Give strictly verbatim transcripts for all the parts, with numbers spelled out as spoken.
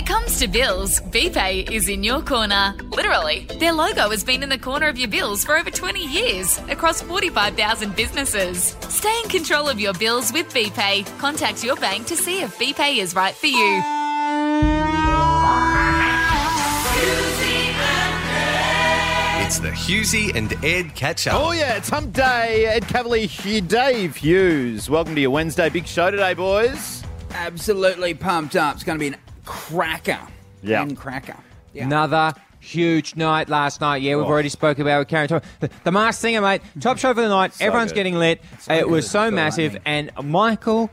it comes to bills, BPay is in your corner. Literally. Their logo has been in the corner of your bills for over twenty years across forty-five thousand businesses. Stay in control of your bills with BPay. Contact your bank to see if BPay is right for you. It's the Hughesy and Ed catch-up. Oh, yeah, it's hump day. Ed Cavalier here, Dave Hughes. Welcome to your Wednesday big show today, boys. Absolutely pumped up. It's going to be a cracker. Yeah. And cracker. Yeah. Another huge night last night. Yeah, we've Oh. already spoke about it. Karen, the, the Masked Singer, mate. Top show for the night. So Everyone's good. getting lit. it was good. so Feel massive. like And Michael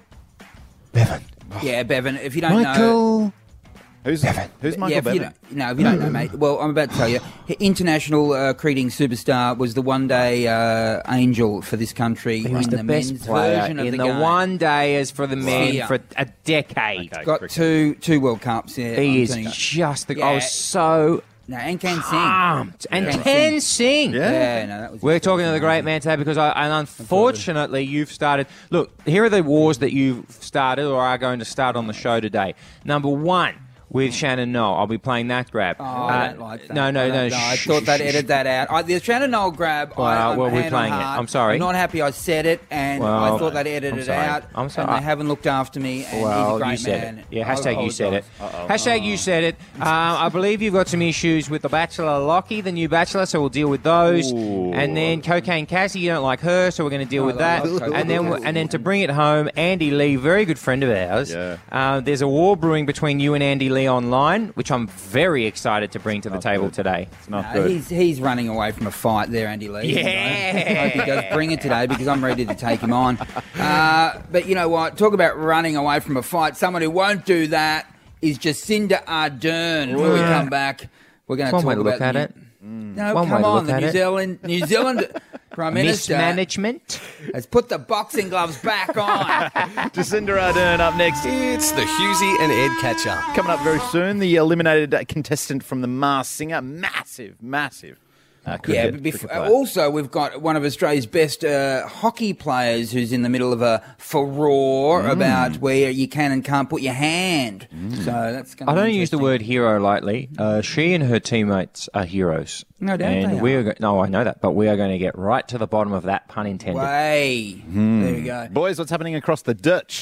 Bevan. Yeah, Bevan, if you don't know... Michael. Who's who's Michael yeah, if you Bevan? don't, no, if you don't know, mate. Well, I'm about to tell you. International uh, Creating Superstar was the one-day uh, angel for this country. He was in the, the best men's player version of in the, the, game. one day as for the men Yeah. for a decade. Okay. Got cricket. two two World Cups. Yeah, He I'm is telling you. just the... Yeah. I was so No, and can sing. pumped. And Can can sing. Yeah. Yeah, no, that was. We're talking to the great man today because, I, and unfortunately, you've started. Look, here are the wars that you've started or are going to start on the show today. Number one, with Shannon Noel. I'll be playing that grab. Oh, I don't like that. No, no, I no. don't know. I shh, thought shh, they'd shh, edit that out. I, the Shannon Noel grab, Well, I, I'm well, we're hand on playing it. heart. I'm sorry. I'm not happy I said it, and Well, I thought they'd edit I'm it sorry. out. I'm sorry. And they haven't looked after me, and Well, he's a great you said man. it. Yeah, I hashtag you said it. apologise. Hashtag you said it. Um, I believe you've got some issues with The Bachelor Lockie, the new Bachelor, so we'll deal with those. Ooh. And then Cocaine Cassie, you don't like her, so we're going to deal Oh, with I that. love Cocaine And then, Cassie. and then to bring it home, Andy Lee, very good friend of ours. Yeah. Uh, there's a war brewing between you and Andy Lee online, which I'm very excited to bring to the Not table good. today. It's not No, good. he's he's running away from a fight there, Andy Lee. Yeah. I hope he does bring it today because I'm ready to take him on. Uh, but you know what? Talk about running away from a fight. Someone who won't do that is Jacinda Ardern. When we come back, we're going to One talk way to about look at the it. new- No, One way come to on. look The at New it. Zealand New Zealand Prime Minister Mismanagement. has put the boxing gloves back on. Jacinda Ardern up next. It's the Hughesy and Ed catch-up. Coming up very soon, the eliminated contestant from The Masked Singer. Massive, massive. Uh, cricket, Yeah, but bef- cricket player. also we've got one of Australia's best uh, hockey players who's in the middle of a furore Mm. about where you can and can't put your hand. So that's going to I be don't use the interesting. word hero lightly. Uh, she and her teammates are heroes. No doubt and they we are. are. Go- no, I know that, but we are going to get right to the bottom of that, pun intended. Way. Hmm. There we go. Boys, what's happening across the ditch?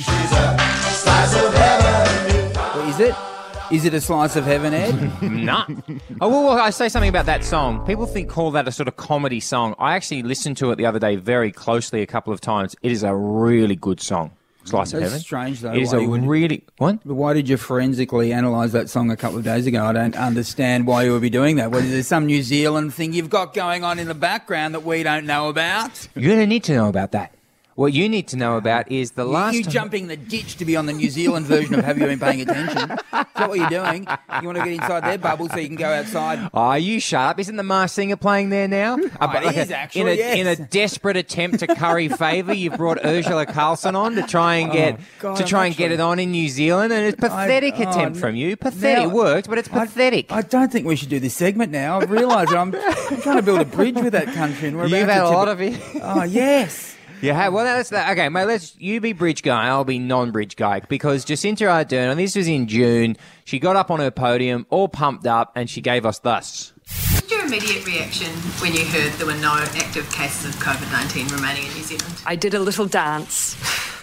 What is it? Is it a slice of heaven, Ed? Nah. Oh, well, well, I say something about that song. People think call that a sort of comedy song. I actually listened to it the other day very closely a couple of times. It is a really good song. Slice of That's Heaven. strange, though, It is why a you would- really what? But why did you forensically analyse that song a couple of days ago? I don't understand why you would be doing that. What, is there some New Zealand thing you've got going on in the background that we don't know about? You're going to need to know about that. What you need to know about is the You, last you time- jumping the ditch to be on the New Zealand version of Have You Been Paying Attention? Is that what you're doing? You want to get inside their bubble so you can go outside? Oh, you shut up. Isn't the Masked Singer playing there now? Oh, it is, actually, in a, yes. in a desperate attempt to curry favour, you've brought Ursula Carlson on to try and get Oh, God, to try I'm and get actually- it on in New Zealand, and it's a pathetic I- oh, attempt n- from you. Pathetic. now- It worked, but it's I- pathetic. I, don't think we should do this segment now. I've realised that I'm, I'm trying to build a bridge with that country. And we're You've about had to a tip lot it- of it. Oh, yes. Yeah, well, that's that. Okay, mate, let's, you be bridge guy, I'll be non-bridge guy, because Jacinda Ardern, and this was in June, she got up on her podium, all pumped up, and she gave us this. What's your immediate reaction when you heard there were no active cases of COVID nineteen remaining in New Zealand? I did a little dance.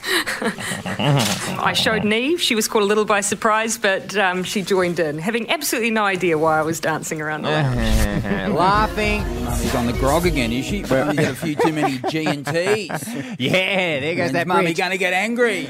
I showed Neve. She was caught a little by surprise, but um, she joined in, having absolutely no idea why I was dancing around the lounge. Laughing. Mummy's on the grog again, is she? Mummy's had a few too many G and T's. Yeah, there goes When's that Mummy bridge. going to get angry?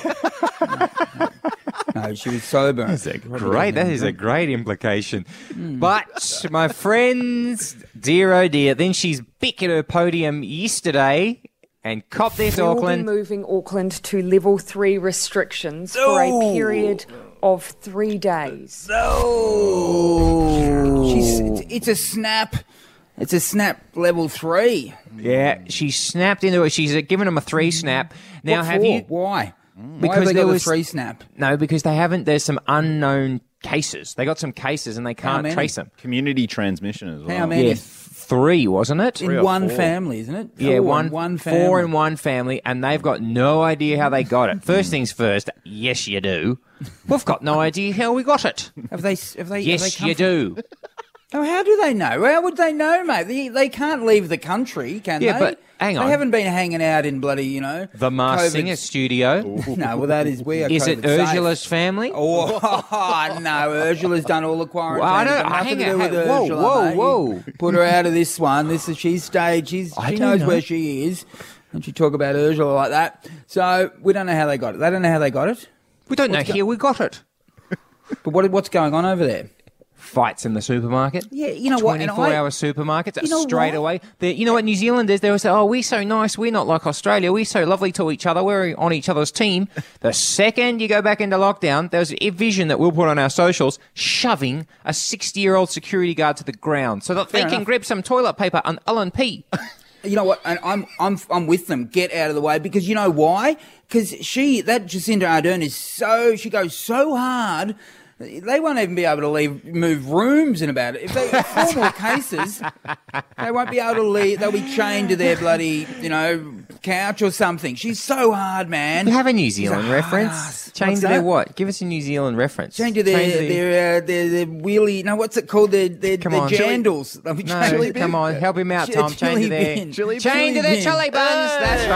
No, she was sober. That's a great. That is a great implication. But my friends, dear oh dear, then she's back at her podium yesterday and cop this, We will be Auckland. moving Auckland to level three restrictions for a period of three days. Oh, she's, it's, it's a snap. It's a snap level three. Yeah, she snapped into it. She's uh, given them a three snap. Now, What have for? you? Why? Why Because have they there got was- the three snap? No, because they haven't. There's some unknown cases. They got some cases and they can't many? trace them. Community transmission as well. How many? Yeah, three, wasn't it? In one family, isn't it? Yeah, Four one, in one family. four in one family, and they've got no idea how they got it. First things first, yes, you do. We've got no idea how we got it. Have they? Have they? Yes, have they come you from- do. Oh, how do they know? How would they know, mate? They, they can't leave the country, can Yeah, they? but hang on. They haven't been hanging out in bloody, you know... The Masked COVID Singer studio. No, well, that is... We are Is it COVID safe. Ursula's family? Oh, no, Ursula's done all the quarantine. Well, I don't- It's got nothing hang to do on, with hang- whoa, Ursula, whoa, mate. whoa. Put her out of this one. This is She's stayed. She's, I she don't knows know. where she is. And you talk about Ursula like that. So, we don't know how they got it. They don't know how they got it. We don't know What's go- here. We got it. But what, what's going on over there? Fights in the supermarket. Yeah, you know what? and twenty-four I- hour supermarkets You know straight what? away. They- You know what New Zealanders, they will say, oh, we're so nice. We're not like Australia. We're so lovely to each other. We're on each other's team. The second you go back into lockdown, there's a vision that we'll put on our socials, shoving a sixty-year-old security guard to the ground so that Fair they can enough. grab some toilet paper and L and P. You know what? And I'm I'm I'm with them. Get out of the way, because you know why? Because she, that Jacinda Ardern is so, she goes so hard. They won't even be able to leave, move rooms in about it. If they four more cases, they won't be able to leave. They'll be chained to their bloody, you know, couch or something. She's so hard, man. You have a New Zealand She's a reference? hard-ass. Chained What's to their that? what? Give us a New Zealand reference. Chained to their Chained to their, uh, their their wheelie. No, what's it called? Their their, Come their on. jandals. They'll be No, chained- come on, help him out, Ch- Tom. Chained to chili their, bin. Chili chained to bin. their chili buns. That's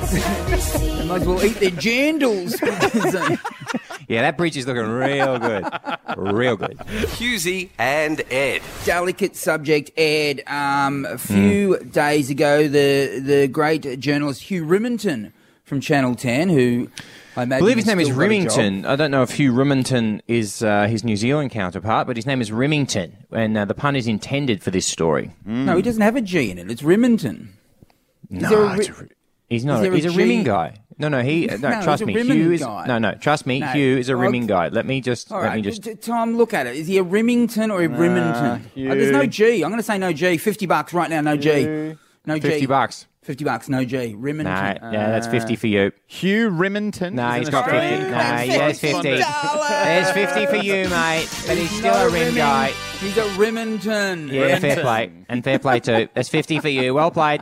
right. They might as well eat their jandals. because, uh, Yeah, that bridge is looking real good. Real good. Husey and Ed. Delicate subject, Ed. Um, a few Hmm. days ago, the the great journalist Hugh Rimmington from Channel ten, who I imagine I believe his has name is still got a job. Remington. I don't know if Hugh Remington is uh, his New Zealand counterpart, but his name is Remington, and uh, the pun is intended for this story. No, he doesn't have a G in it. It's Rimmington. No, there a it's Ri- a- he's not. is there a He's a G? rimming guy. No, no, he. No, No, trust he's a me. rimming Hugh is guy. no, no. Trust me. No. Hugh is a Oh, rimming guy. Let me just. All let right, me just. t- Tom, look at it. Is he a Rimmington or a Rimmington? Hugh. Oh, there's no G. I'm going to say no G. Fifty bucks right now. No G. No G. Fifty bucks. Fifty bucks. No G. Rimmington. No, yeah, that's fifty for you. Hugh Rimmington. No, is he's an got fifty. Australian No, correspondent. yes, fifty. There's fifty for you, mate. But he's still No a rim Rimming- guy. He's a Rimmington. Yeah, fair play. And fair play too. That's fifty for you. Well played.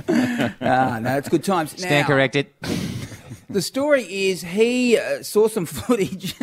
Ah, no, it's good times. Stand Now, corrected. The story is he uh, saw some footage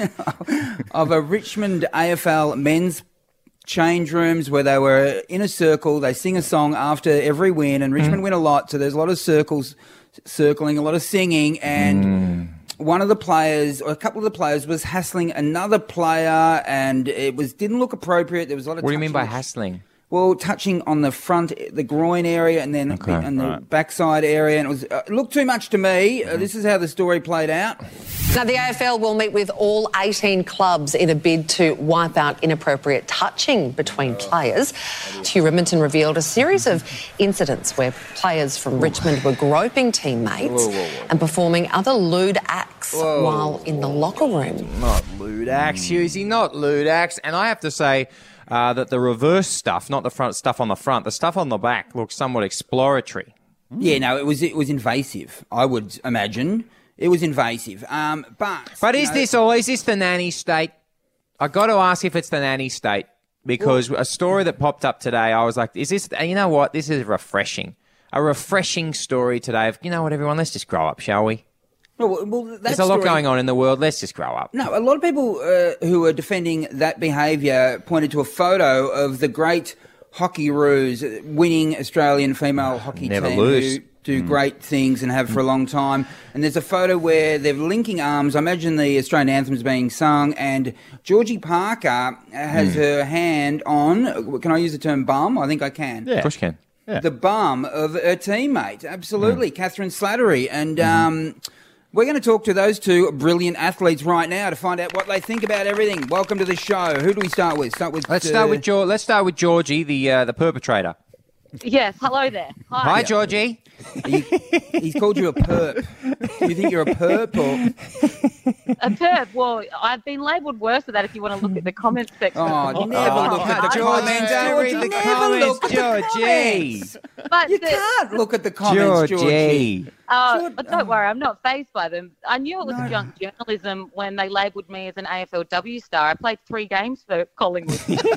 of a Richmond A F L men's change rooms where they were in a circle. They sing a song after every win, and Richmond win a lot, so there's a lot of circles, circling, a lot of singing, and one of the players, or a couple of the players, was hassling another player, and it was didn't look appropriate. There was a lot of What do you mean by touching. hassling? Well, touching on the front, the groin area, and then Okay, on the right. backside area, and it was uh, it looked too much to me. Uh, this is how the story played out. Now, the A F L will meet with all eighteen clubs in a bid to wipe out inappropriate touching between players. Hugh Rimmington revealed a series of incidents where players from Richmond were groping teammates and performing other lewd acts while in the locker room. Not lewd acts, Husey, not lewd acts. And I have to say uh, that the reverse stuff, not the front stuff on the front, the stuff on the back looks somewhat exploratory. Yeah, no, it was it was invasive. I would imagine it was invasive. Um, but But you is know, this all? Is this the nanny state? I got to ask if it's the nanny state because a story that popped up today, I was like, "Is this?" You know what? This is refreshing. A refreshing story today. Of you know what, everyone, let's just grow up, shall we? Well, well, that There's a lot story- going on in the world. Let's just grow up. No, a lot of people uh, who are defending that behaviour pointed to a photo of the great hockey roos winning Australian female hockey Never team lose. who do great things and have for a long time. And there's a photo where they're linking arms. I imagine the Australian anthem's being sung, and Georgie Parker has her hand on, can I use the term bum? I think I can. Yeah. Of course you can. Yeah. The bum of her teammate. Absolutely. Catherine Slattery. And um, we're going to talk to those two brilliant athletes right now to find out what they think about everything. Welcome to the show. Who do we start with? Start with. Let's uh, start with Geor- Let's start with Georgie, the uh, the perpetrator. Yes, hello there. Hi. Hi, Georgie. He, he's called you a perp. Do you think you're a perp or? A perp. Well, I've been labelled worse for that if you want to look at the comments section. Oh, never Oh, look at the Georgie, comments. don't read Georgie, the never comments, look at the Georgie. comments. But You the- can't look at the comments, Georgie. Georgie. Uh, Sure. but don't worry, I'm not fazed by them. I knew it was junk journalism when they labelled me as an A F L W star. I played three games for Collingwood.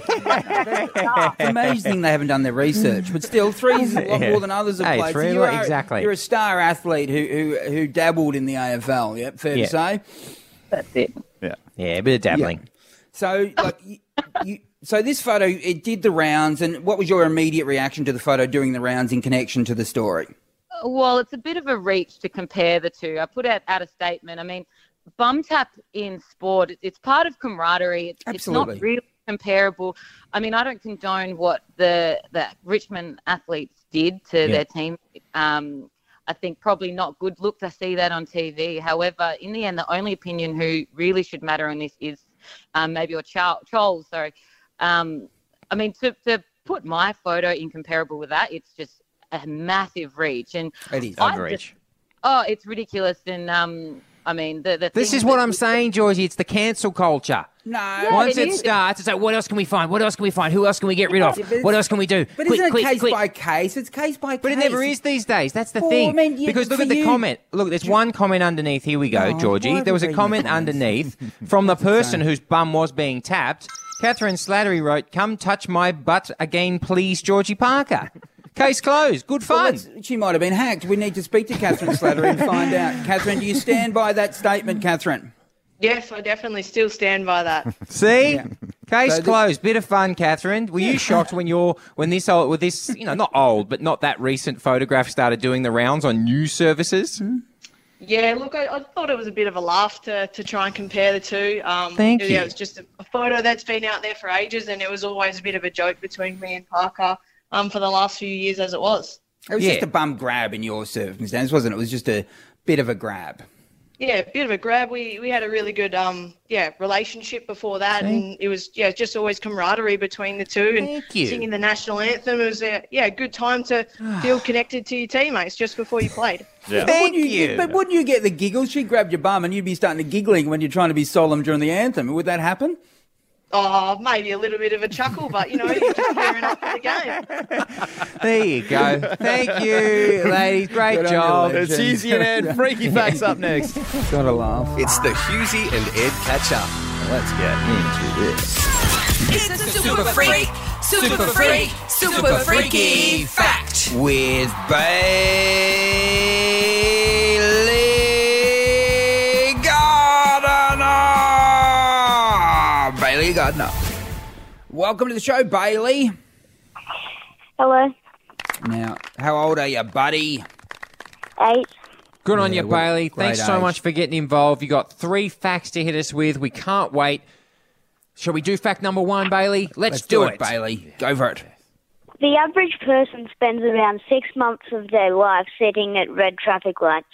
It's amazing they haven't done their research, but still, three's a lot Yeah. more than others have Hey, played. three, you're, exactly. You're a star athlete who who, who dabbled in the A F L. Yep, fair Yeah. to say. That's it. Yeah. Yeah, a bit of dabbling. So, like, you, you, so this photo, it did the rounds, and what was your immediate reaction to the photo doing the rounds in connection to the story? Well, it's a bit of a reach to compare the two. I put out, out a statement. I mean, bum tap in sport, it- it's part of camaraderie. It's, it's Absolutely. not really comparable. I mean, I don't condone what the the Richmond athletes did to Yeah. their team. Um, I think probably not good looks. I see that on T V. However, in the end, the only opinion who really should matter in this is um, maybe your Char- trolls. Sorry. Um, I mean, to, to put my photo in comparable with that, it's just a massive reach. And It is. I Overreach. just- oh, it's ridiculous. And um, I mean, the, the This thing is what that- I'm saying, Georgie. It's the cancel culture. No. Once it it is. starts, it's like, what else can we find? What else can we find? Who else can we get rid of? Yeah, but it's- What else can we do? But quick, isn't it quick, case quick. by case? It's case by case. But it never is these days. That's the Well, thing. I mean, you- because look for at the you- comment. Look, there's one comment underneath. Here we go, Oh, Georgie. why There was a reading comment the comments? underneath from the person whose bum was being tapped. Catherine Slattery wrote, "Come touch my butt again, please, Georgie Parker." Case closed. Good Well, fun. let's- she might have been hacked. We need to speak to Catherine Slattery and find out. Catherine, do you stand by that statement, Catherine? Yes, I definitely still stand by that. See, case So the- closed. Bit of fun, Catherine. Were you shocked when you're when this old, with this, you know, not old, but not that recent photograph started doing the rounds on news services? Yeah, look, I, I thought it was a bit of a laugh to, to try and compare the two. Um, Thank yeah, you. It was just a, a photo that's been out there for ages, and it was always a bit of a joke between me and Parker um, for the last few years as it was. It was Yeah. just a bum grab in your circumstance, wasn't it? It was just a bit of a grab. Yeah, a bit of a grab. We we had a really good um yeah relationship before that, and it was yeah just always camaraderie between the two, and Thank you. singing the national anthem. It was a, yeah a good time to feel connected to your teammates just before you played. Yeah. Thank Wouldn't you. But wouldn't you get the giggles? She grabbed your bum and you'd be starting to giggling when you're trying to be solemn during the anthem. Would that happen? Oh, maybe a little bit of a chuckle, but you know you're just gearing up for the game. There you go. Thank you, ladies. Great Good on job. you, It's Husey and Ed. Freaky Facts up next. Gotta laugh. It's the Husey and Ed catch up. Let's get into this. It's a super freak, super freak, super freaky fact. With Bailey Gardner. Bailey Gardner. Welcome to the show, Bailey. Hello. Now, how old are you, buddy? Eight. Good on Yeah, you, what- Bailey. great Thanks so age. much for getting involved. You got three facts to hit us with. We can't wait. Shall we do fact number one, Bailey? Let's, Let's do, do it. it, Bailey. Go for it. The average person spends around six months of their life sitting at red traffic lights.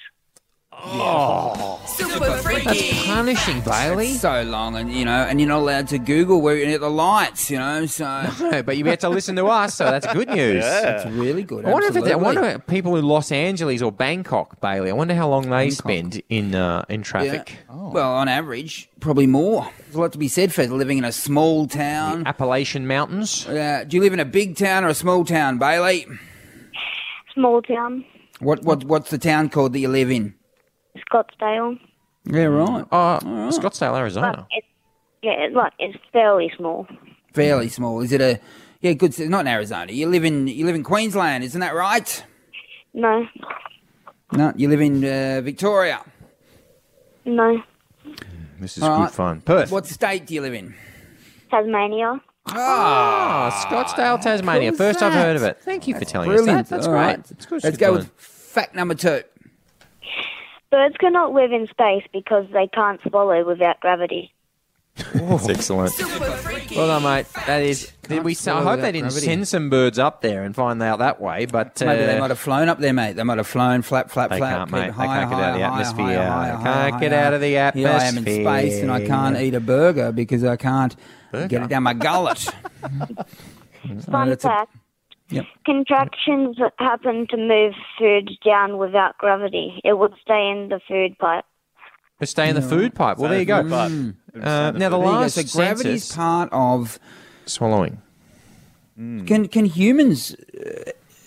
Super freaky. That's punishing, Bailey. So long, and you know, and you're not allowed to Google where you're at the lights, you know. So No, but you get to listen to us, so that's good news. it's really good. I wonder if it's, I absolutely. wonder if people in Los Angeles or Bangkok, Bailey. I wonder how long they spend in uh, in Yeah. traffic. Well, on average, probably more. There's a lot to be said for living in a small town. Appalachian Mountains. Uh, do you live in a big town or a small town, Bailey? Small town. What what what's the town called that you live in? Scottsdale. Yeah, right. Uh, Scottsdale, Arizona. It's, yeah, it's like it's fairly small. Fairly small. Is it a? Yeah, good. It's not in Arizona. You live in you live in Queensland, isn't that right? No, No, you live in uh, Victoria. no. This is All good right. fun. Perth. What state do you live in? Tasmania. Ah, Scottsdale, Tasmania. Cool's First I've that? heard of it. Thank you for telling Brilliant. us that. That's All great. right. It's good. Let's Good go fun. with fact number two. Birds cannot live in space because they can't swallow without gravity. That's excellent. Super freaky. Well done, mate. That is. Can't We, I swallow hope without they didn't gravity. send some birds up there and find out that way. But uh, Maybe they might have flown up there, mate. They might have flown flap, flap, They flap. can't, mate. They higher, can't get out of the higher, atmosphere. higher, higher, They higher, can't get higher. out of the Here I am in atmosphere. space and I can't eat a burger because I can't get it down my gullet. Fun that's a- fact. Yep. Contractions happen to move food down without gravity. It would stay in the food pipe. But stay in the food pipe. Well, there you go. Mm. Uh, now, the There you go. last So gravity is census, part of swallowing. Can can humans uh,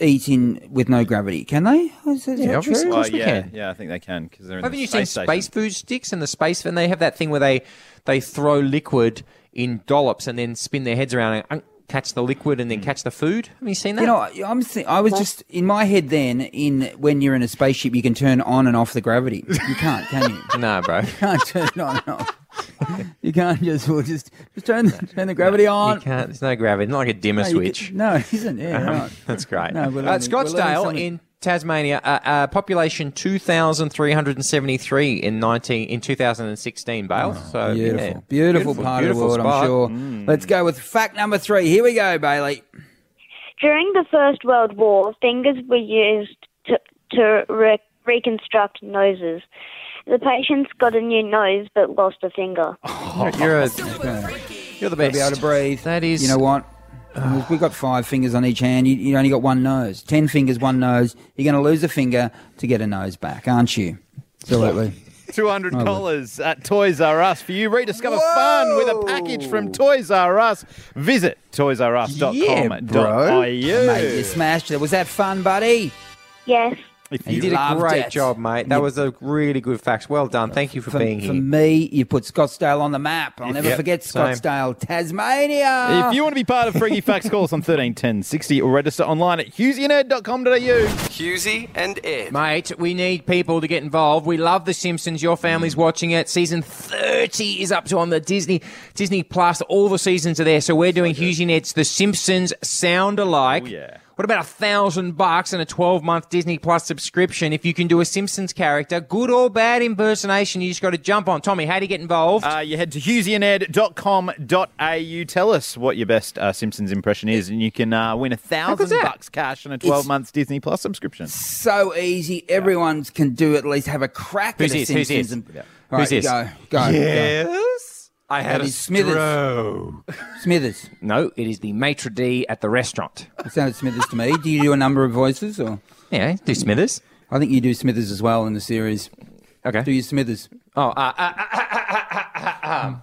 eat in with no gravity, can they? Is, is Yeah, that obviously. true? Of course Oh, we yeah, can. yeah, I think they can because they're in Haven't the you seen space station. space food sticks and the space, and they have that thing where they they throw liquid in dollops and then spin their heads around and uh, catch the liquid and then catch the food? Have you seen that? You know, I'm. Th- I was just in my head then. In when you're in a spaceship, you can turn on and off the gravity. You can't, can you? no, bro. You can't turn it on and off. You can't just well, just just turn the, turn the gravity on. You can't. There's no gravity. Not like a dimmer No, you switch. can- no, it isn't. Yeah, Um, right. That's great. No, we're uh, learning- we're learning Scottsdale something. in Tasmania, uh, uh, population two thousand three hundred seventy-three in nineteen in two thousand sixteen. Bale. so Beautiful, yeah. beautiful, part beautiful of the world, spot. I'm sure. Mm. Let's go with fact number three. Here we go, Bailey. During the First World War, fingers were used to, to re- reconstruct noses. The patients got a new nose but lost a finger. You're a, Okay. you're the Gotta best. be able to breathe. That is. You know what? We've got five fingers on each hand. You, you only got one nose. Ten fingers, one nose. You're going to lose a finger to get a nose back, aren't you? Absolutely. two hundred Oh, dollars at Toys R Us for you. Rediscover fun with a package from Toys R Us. Visit toys r us dot com dot i u. Yeah, mate, you smashed it. Was that fun, buddy? Yes. If You you did a loved great it. job, mate. That You- was a really good fact. Well done. Thank you for, For, being for here. me, you put Scottsdale on the map. I'll never Yep, forget same. Scottsdale, Tasmania. If you want to be part of Freaky Facts, call us on thirteen ten sixty or register online at hughesy and ed dot com dot a u. Husey and Ed. Mate, we need people to get involved. We love The Simpsons. Your family's watching it. Season thirty is up to on the Disney Disney Plus. All the seasons are there. So we're doing Hughesy and Ed's The Simpsons Sound Alike. Oh, yeah. What about a thousand bucks and a twelve-month Disney Plus subscription if you can do a Simpsons character, good or bad impersonation? You just got to jump on. Tommy, how do you get involved? Uh, you head to hughesy and ed dot com dot a u. Tell us what your best uh, Simpsons impression is, and you can uh, win a thousand good's that? bucks cash and a twelve months Disney Plus subscription. So easy. Everyone can do at least have a crack Who's at a this? Who's Simpsons. this? and- Yeah. All right, Who's this? Go, go. Yes. I had That a is Smithers. stroke. Smithers. No, it is the maitre d' at the restaurant. It sounded Smithers to me. Do you do a number of voices? Or Yeah, do Smithers. I think you do Smithers as well in the series. Okay. Do you Smithers? Oh, uh, uh, uh, uh, uh,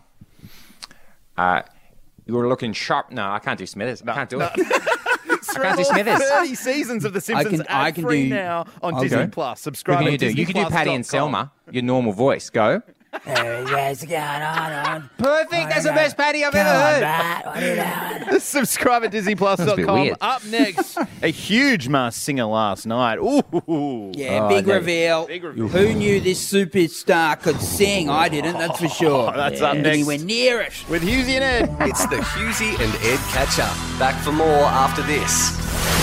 uh, you were looking sharp. No, I can't do Smithers. I can't do it. I can't do Smithers. thirty seasons of The Simpsons I can- I can ad-free do- now on I'll Disney go. Plus. What Subscribe can at you do? You can do Patty and disney plus dot com. Selma, your normal voice. Go. Yes, going on. Perfect. That's the best Patty I've ever heard. Subscribe at disney plus dot bit com. weird. Up next, a huge Masked Singer last night. Ooh. Yeah, Oh, big that- reveal. Big reveal. Who knew this superstar could sing? I didn't, that's for sure. That's up Didn't next. anywhere near it. With Hughesy and Ed. It's the Husey and Ed catch up. Back for more after this.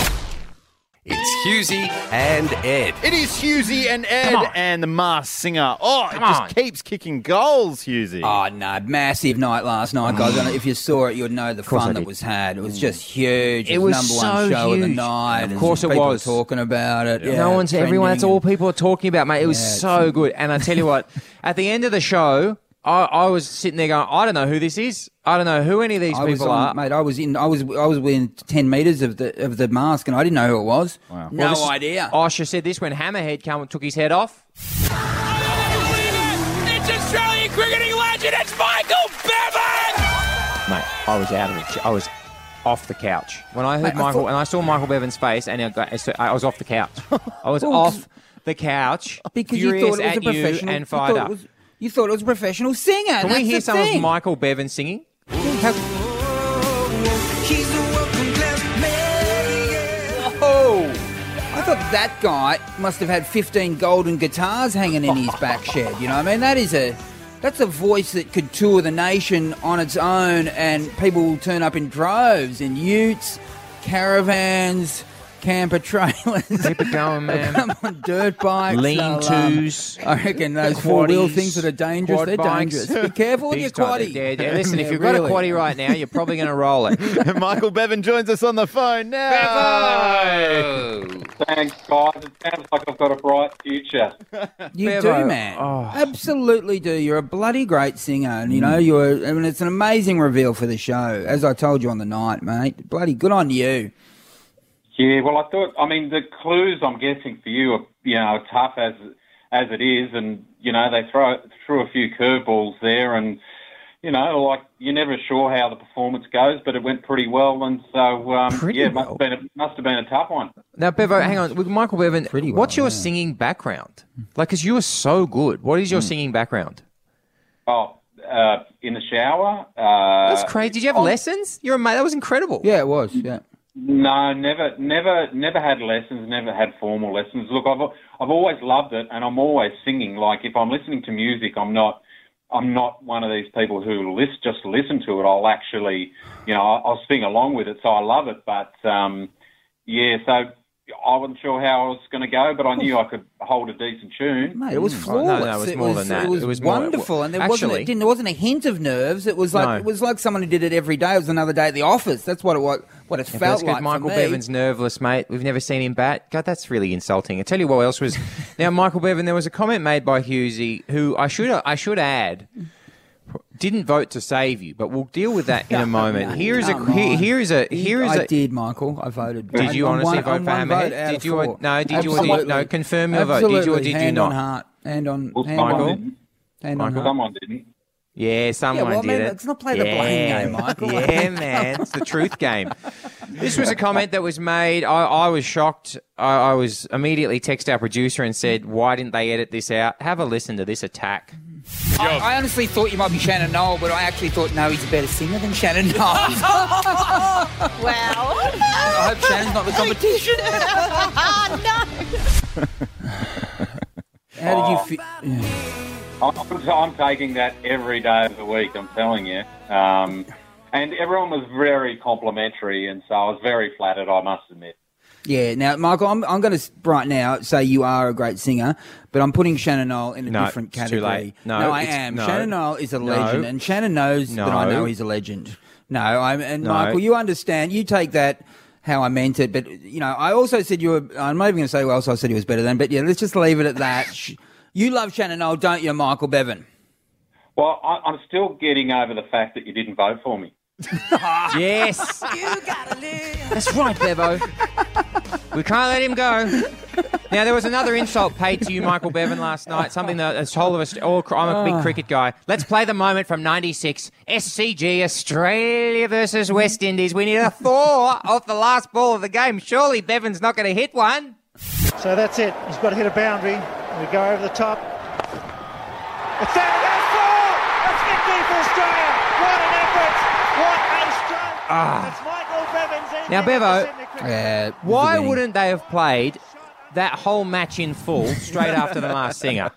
It's Husey and Ed. It is Hughesy and Ed Come on. and the Masked Singer. Oh, it Come just on. keeps kicking goals, Hughesy. Oh, no, massive night last night, guys. I don't know if you saw it, you'd know the I fun that did. was had. It was just huge. It It was was number so one show of the huge. night. Of and course it people was. were talking about it. Yeah, no one's everyone. That's trending all and- people are talking about, mate. It was Yeah, it's- so good. And I tell you what, at the end of the show, I, I was sitting there going, I don't know who this is. I don't know who any of these I was people on, are. mate. I was in. I was. I was within ten meters of the of the mask, and I didn't know who it was. Wow. No Well, this- idea. Osher said this when Hammerhead came and took his head off. It's Australian cricketing legend. It's Michael Bevan. Mate, I was out of it. I was off the couch when I heard Mate, I Michael. thought- When I saw Michael Bevan's face, and I, got, I was off the couch. I was off the couch, Because you furious thought it was at a you professional. and you fired thought up. It was, you thought it was a professional singer. Can we that's hear the some thing. of Michael Bevan singing? How- Oh, I thought that guy must have had fifteen golden guitars hanging in his back shed. You know, what I mean, that is a that's a voice that could tour the nation on its own, and people will turn up in droves in utes, caravans, camper trailers. Keep it going, man. Come on, dirt bikes, Lean-tos, so, um, I reckon those four-wheel quaddies, things that are dangerous. quad They're bikes. dangerous. Be careful with your Big time. quaddie. Yeah, yeah, listen, if Yeah, you've really. got a quaddie right now, you're probably going to roll it. Michael Bevan joins us on the phone now. Thanks, guys. It sounds like I've got a bright future. You Bevo. do, man. Oh. Absolutely do. You're a bloody great singer, and you know you're. I mean, it's an amazing reveal for the show, as I told you on the night, mate. Bloody good on you. Yeah, well, I thought, I mean, the clues I'm guessing for you are, you know, tough as as it is, and, you know, they throw threw a few curveballs there, and, you know, like you're never sure how the performance goes, but it went pretty well, and so um, Pretty yeah, it must well. have been a, must have been a tough one. Now, Bevo, hang on. With Michael Bevan, Pretty well, what's your yeah. singing background? Like, because you were so good. What is your singing background? Oh, uh, in the shower. Uh, That's crazy. Did you have lessons? You're a mate. That was incredible. Yeah, it was. Yeah. No, never, never, never had lessons. Never had formal lessons. Look, I've I've always loved it, and I'm always singing. Like if I'm listening to music, I'm not. I'm not one of these people who list, just listen to it. I'll actually, you know, I'll, I'll sing along with it. So I love it. But um, yeah, so I wasn't sure how I was going to go, but I knew I could hold a decent tune. Mate, it was Mm. flawless. No, no, it was more than that. It was, It was more- wonderful, and there wasn't Actually- it didn't, there wasn't a hint of nerves. It was like No. it was like someone who did it every day. It was another day at the office. That's what it was. What it Yeah, but felt that's 'cause like. Michael for me. Bevan's nerveless, mate. We've never seen him bat. God, that's really insulting. I tell you what else was. Now, Michael Bevan, there was a comment made by Husey, who I should I should add didn't vote to save you, but we'll deal with that in a moment. Here is a Come here, on. here is a here is I a. did, Michael. I voted. Did you On honestly one- vote on for one Hammerhead? vote out Did of you or- four. no, did you or did- Absolutely. no, confirm your vote. Did you or Absolutely. did you hand not? on heart. Hand on Well, hand someone on didn't. hand on heart. Someone didn't. Yeah, someone Yeah, well, did man, it. let's not play the blame Yeah. game, Michael. Yeah, man, it's the truth game. This was a comment that was made. I, I was shocked. I, I was immediately texted our producer and said, "Why didn't they edit this out?" Have a listen to this attack. I, I honestly thought you might be Shannon Noel, but I actually thought, no, he's a better singer than Shannon Noel. Wow. I hope Shannon's not the competition. no. How did you feel? I'm, I'm taking that every day of the week, I'm telling you. Um, and everyone was very complimentary, and so I was very flattered, I must admit. Yeah, now, Michael, I'm, I'm going to right now say you are a great singer, but I'm putting Shannon Noel in a No, different it's too category. late. No, I it's- am. no. Shannon Noel is a No. legend, and Shannon knows that I No. know he's a legend. No, I'm, and No. Michael, you understand. You take that how I meant it, but, you know, I also said you were, I'm not even going to say who else I said he was better than, but yeah, let's just leave it at that. Sh- You love Shannon Noel, don't you, Michael Bevan? Well, I, I'm still getting over the fact that you didn't vote for me. Yes. That's right, Bevo. We can't let him go. Now, there was another insult paid to you, Michael Bevan, last night. Something that has told of us. All, I'm a big Oh. cricket guy. Let's play the moment from ninety-six. S C G, Australia versus West Indies. We need a four off the last ball of the game. Surely Bevan's not going to hit one. So that's it. He's got to hit a boundary. We go over the top. It's there. That's four. That's victory for Australia. What an effort. What a stroke. Ah. It's Michael Bevan's Now, ending Bevo, of the Sydney cricket. Yeah, why wouldn't they have played that whole match in full straight after the last singer?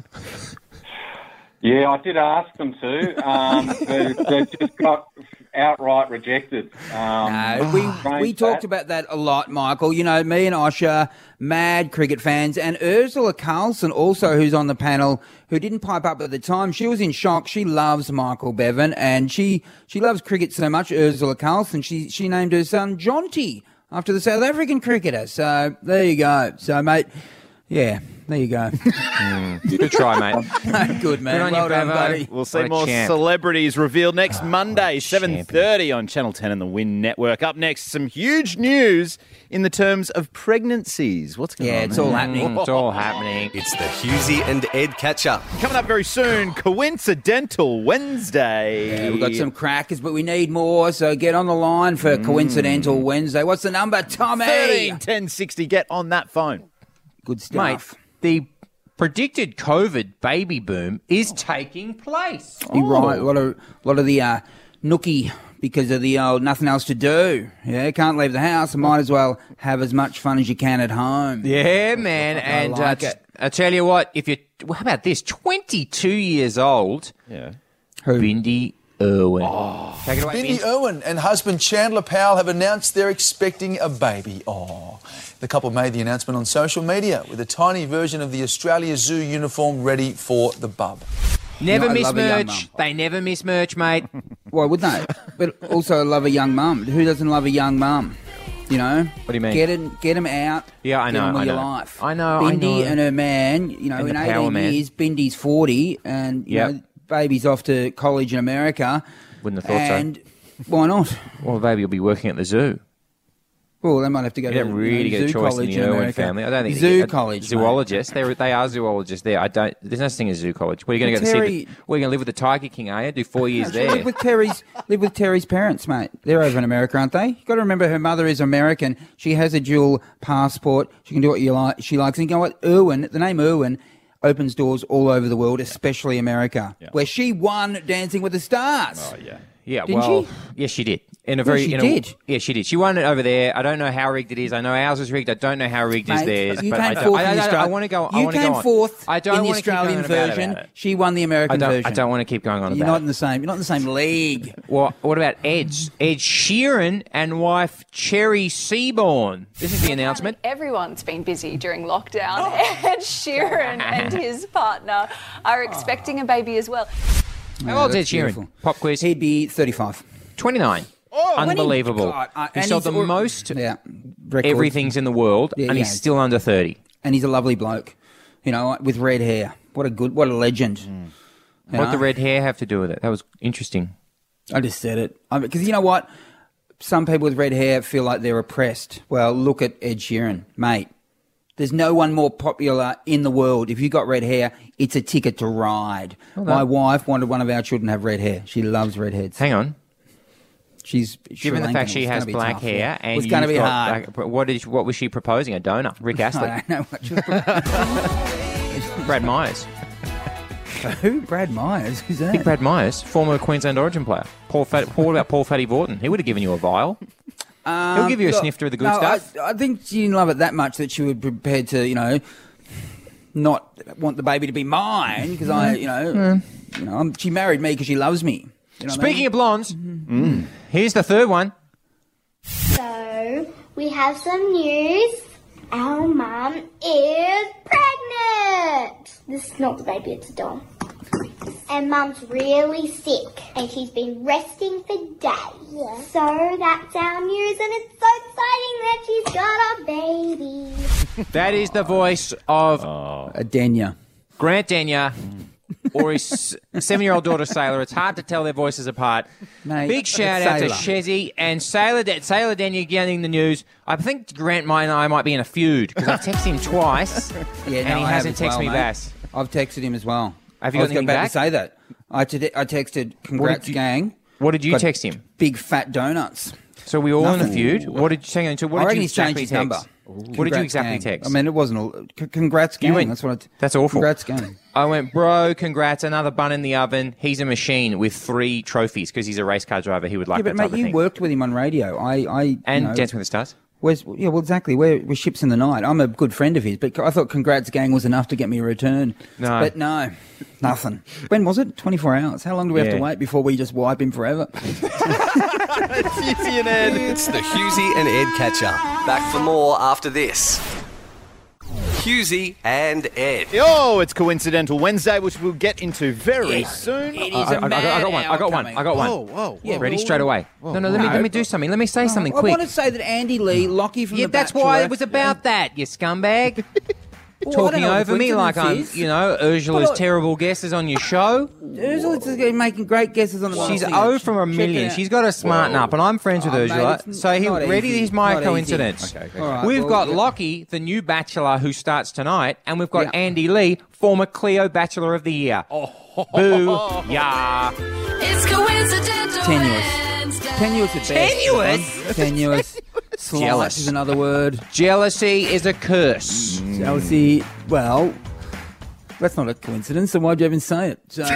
Yeah, I did ask them to, um, but they just got outright rejected. Um, No, we strange we talked that. about that a lot, Michael. You know, me and Osher, mad cricket fans, and Ursula Carlson also, who's on the panel, who didn't pipe up at the time. She was in shock. She loves Michael Bevan, and she she loves cricket so much. Ursula Carlson, she she named her son Jonty after the South African cricketer. So there you go. So, mate, yeah, there you go. Good try, mate. Good, man. Good on well you, done, Bevo. buddy. We'll see What a more champ. celebrities revealed next Monday, champion. seven thirty on Channel ten and the Win Network. Up next, some huge news in the terms of pregnancies. What's going Yeah, on? it's all there? happening. Mm, it's all happening. It's the Husey and Ed catch up. Coming up very soon, Coincidental Wednesday. Yeah, we've got some crackers, but we need more, so get on the line for Coincidental Wednesday. What's the number, Tommy? thirteen ten sixty. Get on that phone. Good stuff. Mate, the predicted COVID baby boom is taking place. You're right. A lot of, lot of the uh, nookie because of the old nothing else to do. Yeah, can't leave the house. Might as well have as much fun as you can at home. Yeah, man. I And like uh, it. I tell you what, if you well, how about this? twenty-two years old, Yeah. Who? Bindi Irwin. Take it away, Bindi Bindi. Irwin and husband Chandler Powell have announced they're expecting a baby. Oh, the couple made the announcement on social media with a tiny version of the Australia Zoo uniform ready for the bub. Never You know, I miss love a young merch. They never miss merch, mate. Why would they? But also love a young mum. Who doesn't love a young mum? You know? What do you mean? Get it, get them out. Yeah, I get know, on with I your know. life. I know, I Bindi know. and her man, you know, And in the power eighteen man. years, Bindi's forty, and, you Yep. know, baby's off to college in America. Wouldn't have thought so. and why not? Well, baby will be working at the zoo. Well, they might have to go You to don't really you know, get a zoo choice college in the Irwin America. family. I don't think zoo uh, college, mate. zoologists. They they are zoologists there. I don't. There's no such thing as zoo college. Where are you going to Well, go to Terry- see? The, where are you going to live with the Tiger King? Are you do four years Live there? with Terry's live with Terry's parents, mate. They're over in America, aren't they? You've got to remember her mother is American. She has a dual passport. She can do what you like. She likes. And you know what? Irwin, the name Irwin, opens doors all over the world, especially America, where she won Dancing with the Stars. Oh yeah. Yeah, Didn't well, she? yes, she did. In a Yeah, very, she in a, did. Yeah, she did. She won it over there. I don't know how rigged it is. I know ours is rigged. I don't know how rigged is Mate, theirs. you but came I, don't- fourth I, in I, the I, Austra- I want to go. I You want to came go on. fourth I don't in the wanna keep going Australian on about version. it. She won the American I don't, version. I don't want to keep going on You're about not it. in the same. You're not in the same league. Well, what about Ed's? Ed Sheeran and wife Cherry Seaborn. This is the announcement. Everyone's been busy during lockdown. Ed Sheeran and his partner are expecting a baby as well. How old's Ed that's Sheeran? beautiful. Pop quiz. He'd be thirty-five. twenty-nine. Oh, Unbelievable. God, uh, he and sold he's the al- most Yeah, records. everything's in the world, Yeah, and he he's has. still under thirty. And he's a lovely bloke, you know, with red hair. What a good, what a legend. You What know? the red hair have to do with it? That was interesting. I just said it because you know what? Some people with red hair feel like they're oppressed. Well, look at Ed Sheeran, mate. There's no one more popular in the world. If you got red hair, it's a ticket to ride. Well My done. wife wanted one of our children to have red hair. She loves redheads. Hang on. She's Given Sri the Lankan, fact it she was has gonna be black tough, hair yeah. and it was going to you've be got hard. black- what did what was she proposing? A donor? Rick Astley? I don't know what she was Brad Myers. Who? Brad Myers? Who's that? Big Brad Myers, former Queensland Origin player. Paul Fat, Paul about Paul Fatty Vorton. He would have given you a vial. Um, He'll give you a look, snifter of the good no, stuff. I, I think she didn't love it that much that she would be prepared to, you know, not want the baby to be mine because I, you know, you know, I'm, she married me because she loves me. You know what I Speaking mean? of blondes, mm. here's the third one. So, we have some news. Our mum is pregnant. This is not the baby, it's a doll. And mum's really sick and she's been resting for days. So that's our news and it's so exciting that she's got a baby. That is the voice of Denya. Grant Denya or his seven-year-old daughter Sailor. It's hard to tell their voices apart. Mate, Big shout out to Sailor. Shezzy and Sailor, De- Sailor Denya getting the news. I think Grant might and I might be in a feud because I've texted him twice Yeah, and no, he I have hasn't as well, texted me mate. back. I've texted him as well. Have you I got was going anything back back? to say that. I, te- I texted, congrats, you- gang. What did you Got text him? Big fat donuts. So we all in a Nothing. feud? What did you say? So what I did reckon you he's changed exactly his text? number. What did you Congrats, exactly gang. text? I mean, it wasn't all. C- congrats, gang. You went- That's what. I, That's awful. Congrats, gang. I went, bro, congrats, another bun in the oven. He's a machine with three trophies because he's a race car driver. He would like yeah, but that type mate, of you thing. worked with him on radio. I, I and you know, Dancing with the Stars. Where's, yeah, well, exactly. We're, we're ships in the night. I'm a good friend of his, but I thought congrats, gang was enough to get me a return. No. But no, nothing. When was it? twenty-four hours. How long do we have Yeah. to wait before we just wipe him forever? It's Husey and Ed. It's the Husey and Ed catch up. Back for more after this. Husey and Ed. Oh, it's Coincidental Wednesday, which we'll get into very It- soon. it is I, I, a I, got- I mad got one. I got one. hour I got one. Whoa, whoa, Yeah, whoa. Ready whoa, straight away. whoa, no, no, let me whoa. let me do something. Let me say something I quick. want to say that Andy Lee, Lockie from yeah, The that's Bachelor, why it was about that, you scumbag. Well, I don't Talking know what over the me like I'm, coincidence is. you know, Ursula's Well, I- terrible guesses on your show. Ursula's making great guesses on the She's last oh thing. from a Check it million. out. She's got to smarten Whoa. up, and I'm friends with Oh, mate, Ursula. it's so he not ready. easy. Here's my Not easy. coincidence. Okay, okay. All right, We've well, got yeah. Lockie, the new bachelor who starts tonight, and we've got Yeah. Andy Lee, former Cleo Bachelor of the Year. Oh, boo, yeah. It's coincidental Tenuous. Wednesday. Tenuous at best. Tenuous? Tenuous. Slight Jealous. is another word. Jealousy is a curse. Jealousy, well, that's not a coincidence, so why'd you even say it? So,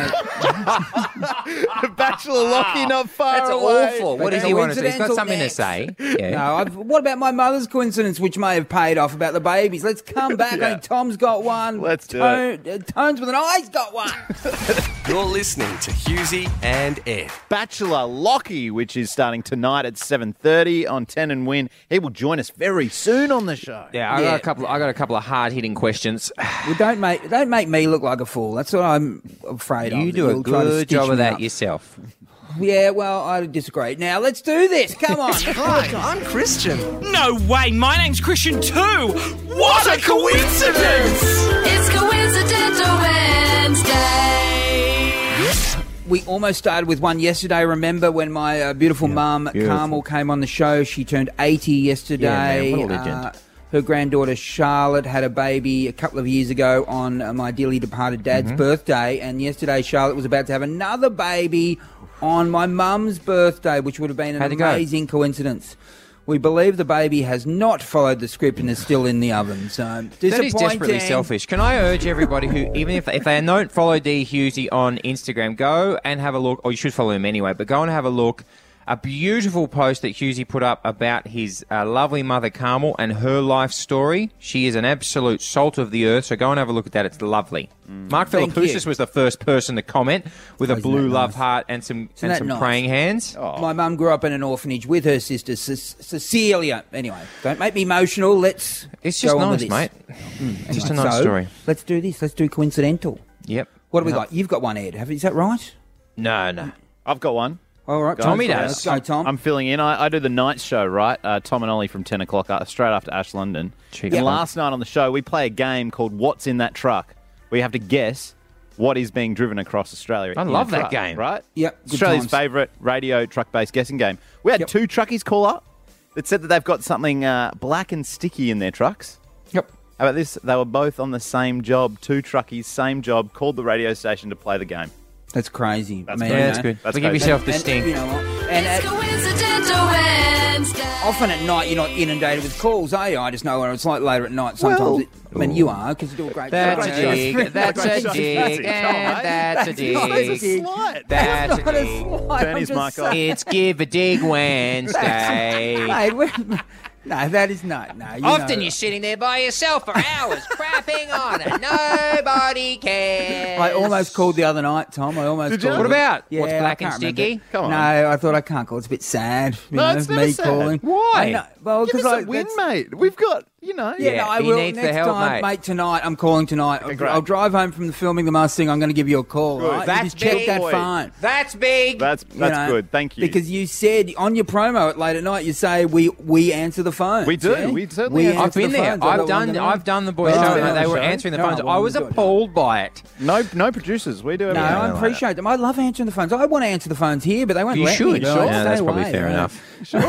Bachelor Lockie not far That's away. awful. What does he want to say? He's got something to say. Yeah. no, I've, what about my mother's coincidence, which may have paid off about the babies? Let's come back. Yeah. I think Tom's got one. Let's do Tone, uh, Tones with an eye's got one. You're listening to Husey and Ed. Bachelor Lockie, which is starting tonight at seven thirty on ten and Win. He will join us very soon on the show. Yeah, I Yeah. got a couple. I got a couple of hard hitting questions. Well, don't make don't make me look like a fool. That's what I'm afraid of. You that do a you'll try to good stitch job of me that up. yourself. Yeah, well, I disagree. Now let's do this. Come on. Hi, I'm Christian. No way, my name's Christian too! What a coincidence! It's coincidental Wednesday. we almost started with one yesterday. Remember when my uh, beautiful mum, beautiful. Carmel, came on the show? She turned eighty yesterday. Yeah, man, what a legend. Uh, her granddaughter, Charlotte, had a baby a couple of years ago on uh, my dearly departed dad's Mm-hmm. birthday. And yesterday, Charlotte was about to have another baby on my mum's birthday, which would have been an How'd it go? amazing coincidence. We believe the baby has not followed the script and is still in the oven. So That is desperately disappointing. selfish. Can I urge everybody who, even if, if they don't follow D Husey on Instagram, go and have a look, or you should follow him anyway, but go and have a look. A beautiful post that Husey put up about his uh, lovely mother, Carmel, and her life story. She is an absolute salt of the earth, so go and have a look at that. It's lovely. Mark Thank Philippoussis you. was the first person to comment with Oh, a isn't blue that love nice? heart and some Isn't and that some nice? praying hands. My mum grew up in an orphanage with her sister, Ce- Cecilia. Anyway, don't make me emotional. Let's It's just go on nice, with this. mate. Mm, Just anyway, a nice so, story. Let's do this. Let's do coincidental. Yep. What have we No. got? You've got one, Ed. Have, is that right? No, no. I've got one. All right, Guys, Tommy let's does. go. Go, Tom. I'm filling in. I, I do the night show, right? Uh, Tom and Ollie from ten o'clock, uh, straight after Ash London. Cheeky And fuck. last night on the show, we play a game called What's in That Truck? We have to guess what is being driven across Australia. I in a love that truck, game. Right? Yep. good Australia's times. favourite radio truck-based guessing game. We had Yep. two truckies call up that said that they've got something uh, black and sticky in their trucks. Yep. How about this? They were both on the same job, two truckies, same job, called the radio station to play the game. That's crazy. That's I mean, Yeah, you that's know. good. That's So give crazy. yourself the And, stink. you know what? And at, Coincidental Wednesday. often at night, you're not inundated with calls, are you? I just know what it's like later at night. Sometimes, Well- it, I mean, you are because you do a great That's job. a dig. That's a dig. And that's a dig. not a dig. That's a not a dig. slide. Turn I'm his just mic saying. off. It's Give a Dig Wednesday. Mate, we're- no, that is not. No, you Often know. you're sitting there by yourself for hours, crapping on it. Nobody cares. I almost called the other night, Tom. I almost Did you? called. What about? Yeah, What's I black and can't remember. sticky? Come on. No, I thought I can't call. It's a bit sad. You No, know, it's never me sad. calling. Why? I know. Well, Give because us I a win, that's- mate. We've got, you know. Yeah, Yeah, no, I he will. needs the Next help, time, mate. tonight, I'm calling tonight. I'll, great. I'll drive home from the filming the Must Sing. I'm going to give you a call. Good. Right? That's you just check big. that Boy. phone. That's big. That's you that's know, good. Thank you. Because you said on your promo at late at night, you say we we answer the phone. We do. We certainly answer I've been the there. phones. I I've don't done. want to know. I've done the boys' Well, show, it's and they another were show. answering the No, phones. well, I was we'll do it. appalled by it. no, no producers. We do No, everything. I appreciate them. I love answering the phones. I want to answer the phones here, but they won't You let should. me. They'll Sure. like, Yeah, that's stay probably away, fair right? enough.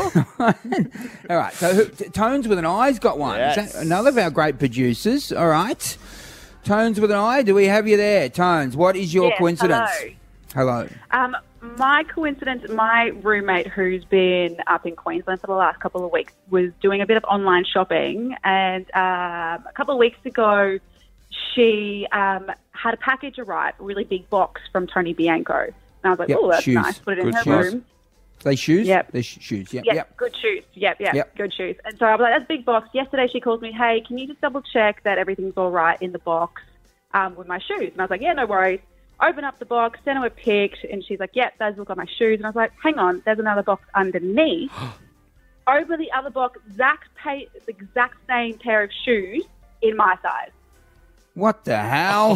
All right. So who, t- Tones with an Eye's got one. Is Yes. that another of our great producers. All right. Tones with an Eye, do we have you there? Tones, what is your Yes, coincidence? hello. Hello. Um, my coincidence, my roommate who's been up in Queensland for the last couple of weeks was doing a bit of online shopping, and um, a couple of weeks ago she um, had a package arrive, a really big box from Tony Bianco. And I was like, Yep, oh, that's shoes. nice. Put it in Good her shoes. room. They shoes? Yep. They're sh- shoes. Yep. Yep, Yep. good shoes. Yep, yep, Yep. good shoes. And so I was like, that's a big box. Yesterday she calls me, hey, can you just double check that everything's all right in the box um, with my shoes? And I was like, yeah, no worries. Open up the box, send her a pic, and she's like, yep, those look like my shoes. And I was like, hang on, there's another box underneath. Over the other box, exact pay, the exact same pair of shoes in my size. What the hell?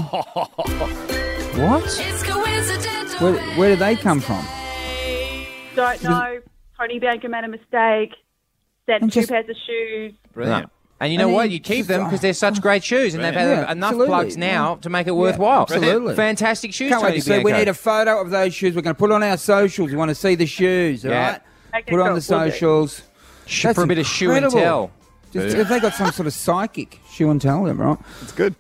what? It's coincidental. Where, where did they come from? Don't know. Tony Bianco made a mistake. Sent And two just- pairs of shoes. Brilliant. And you know I mean, what? You keep them because they're such great shoes, and they've had Yeah, enough absolutely. plugs now to make it worthwhile. absolutely. Fantastic shoes, Can't wait Tony to see. We Bianco. need a photo of those shoes. We're going to put it on our socials. We want to see the shoes, all Yeah. right? Okay, Put it on cool. the socials. Sh- That's for a bit of shoe and incredible. tell. Just, if they got some sort of psychic shoe and tell them, right? It's good.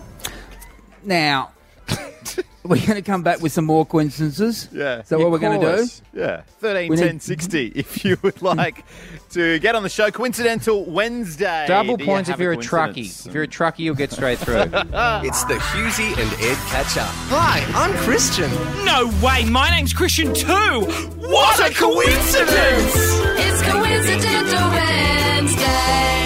Now, we're going to come back with some more coincidences. Yeah. Is that what we're going to do? Yeah. thirteen We need- ten sixty if you would like to get on the show. Coincidental Wednesday. Double Do you points if have you're a coincidence? truckie. If you're a truckie, you'll get straight through. It's the Husey and Ed catch up. Hi, I'm Christian. No way, my name's Christian too! What a coincidence! It's coincidental Wednesday.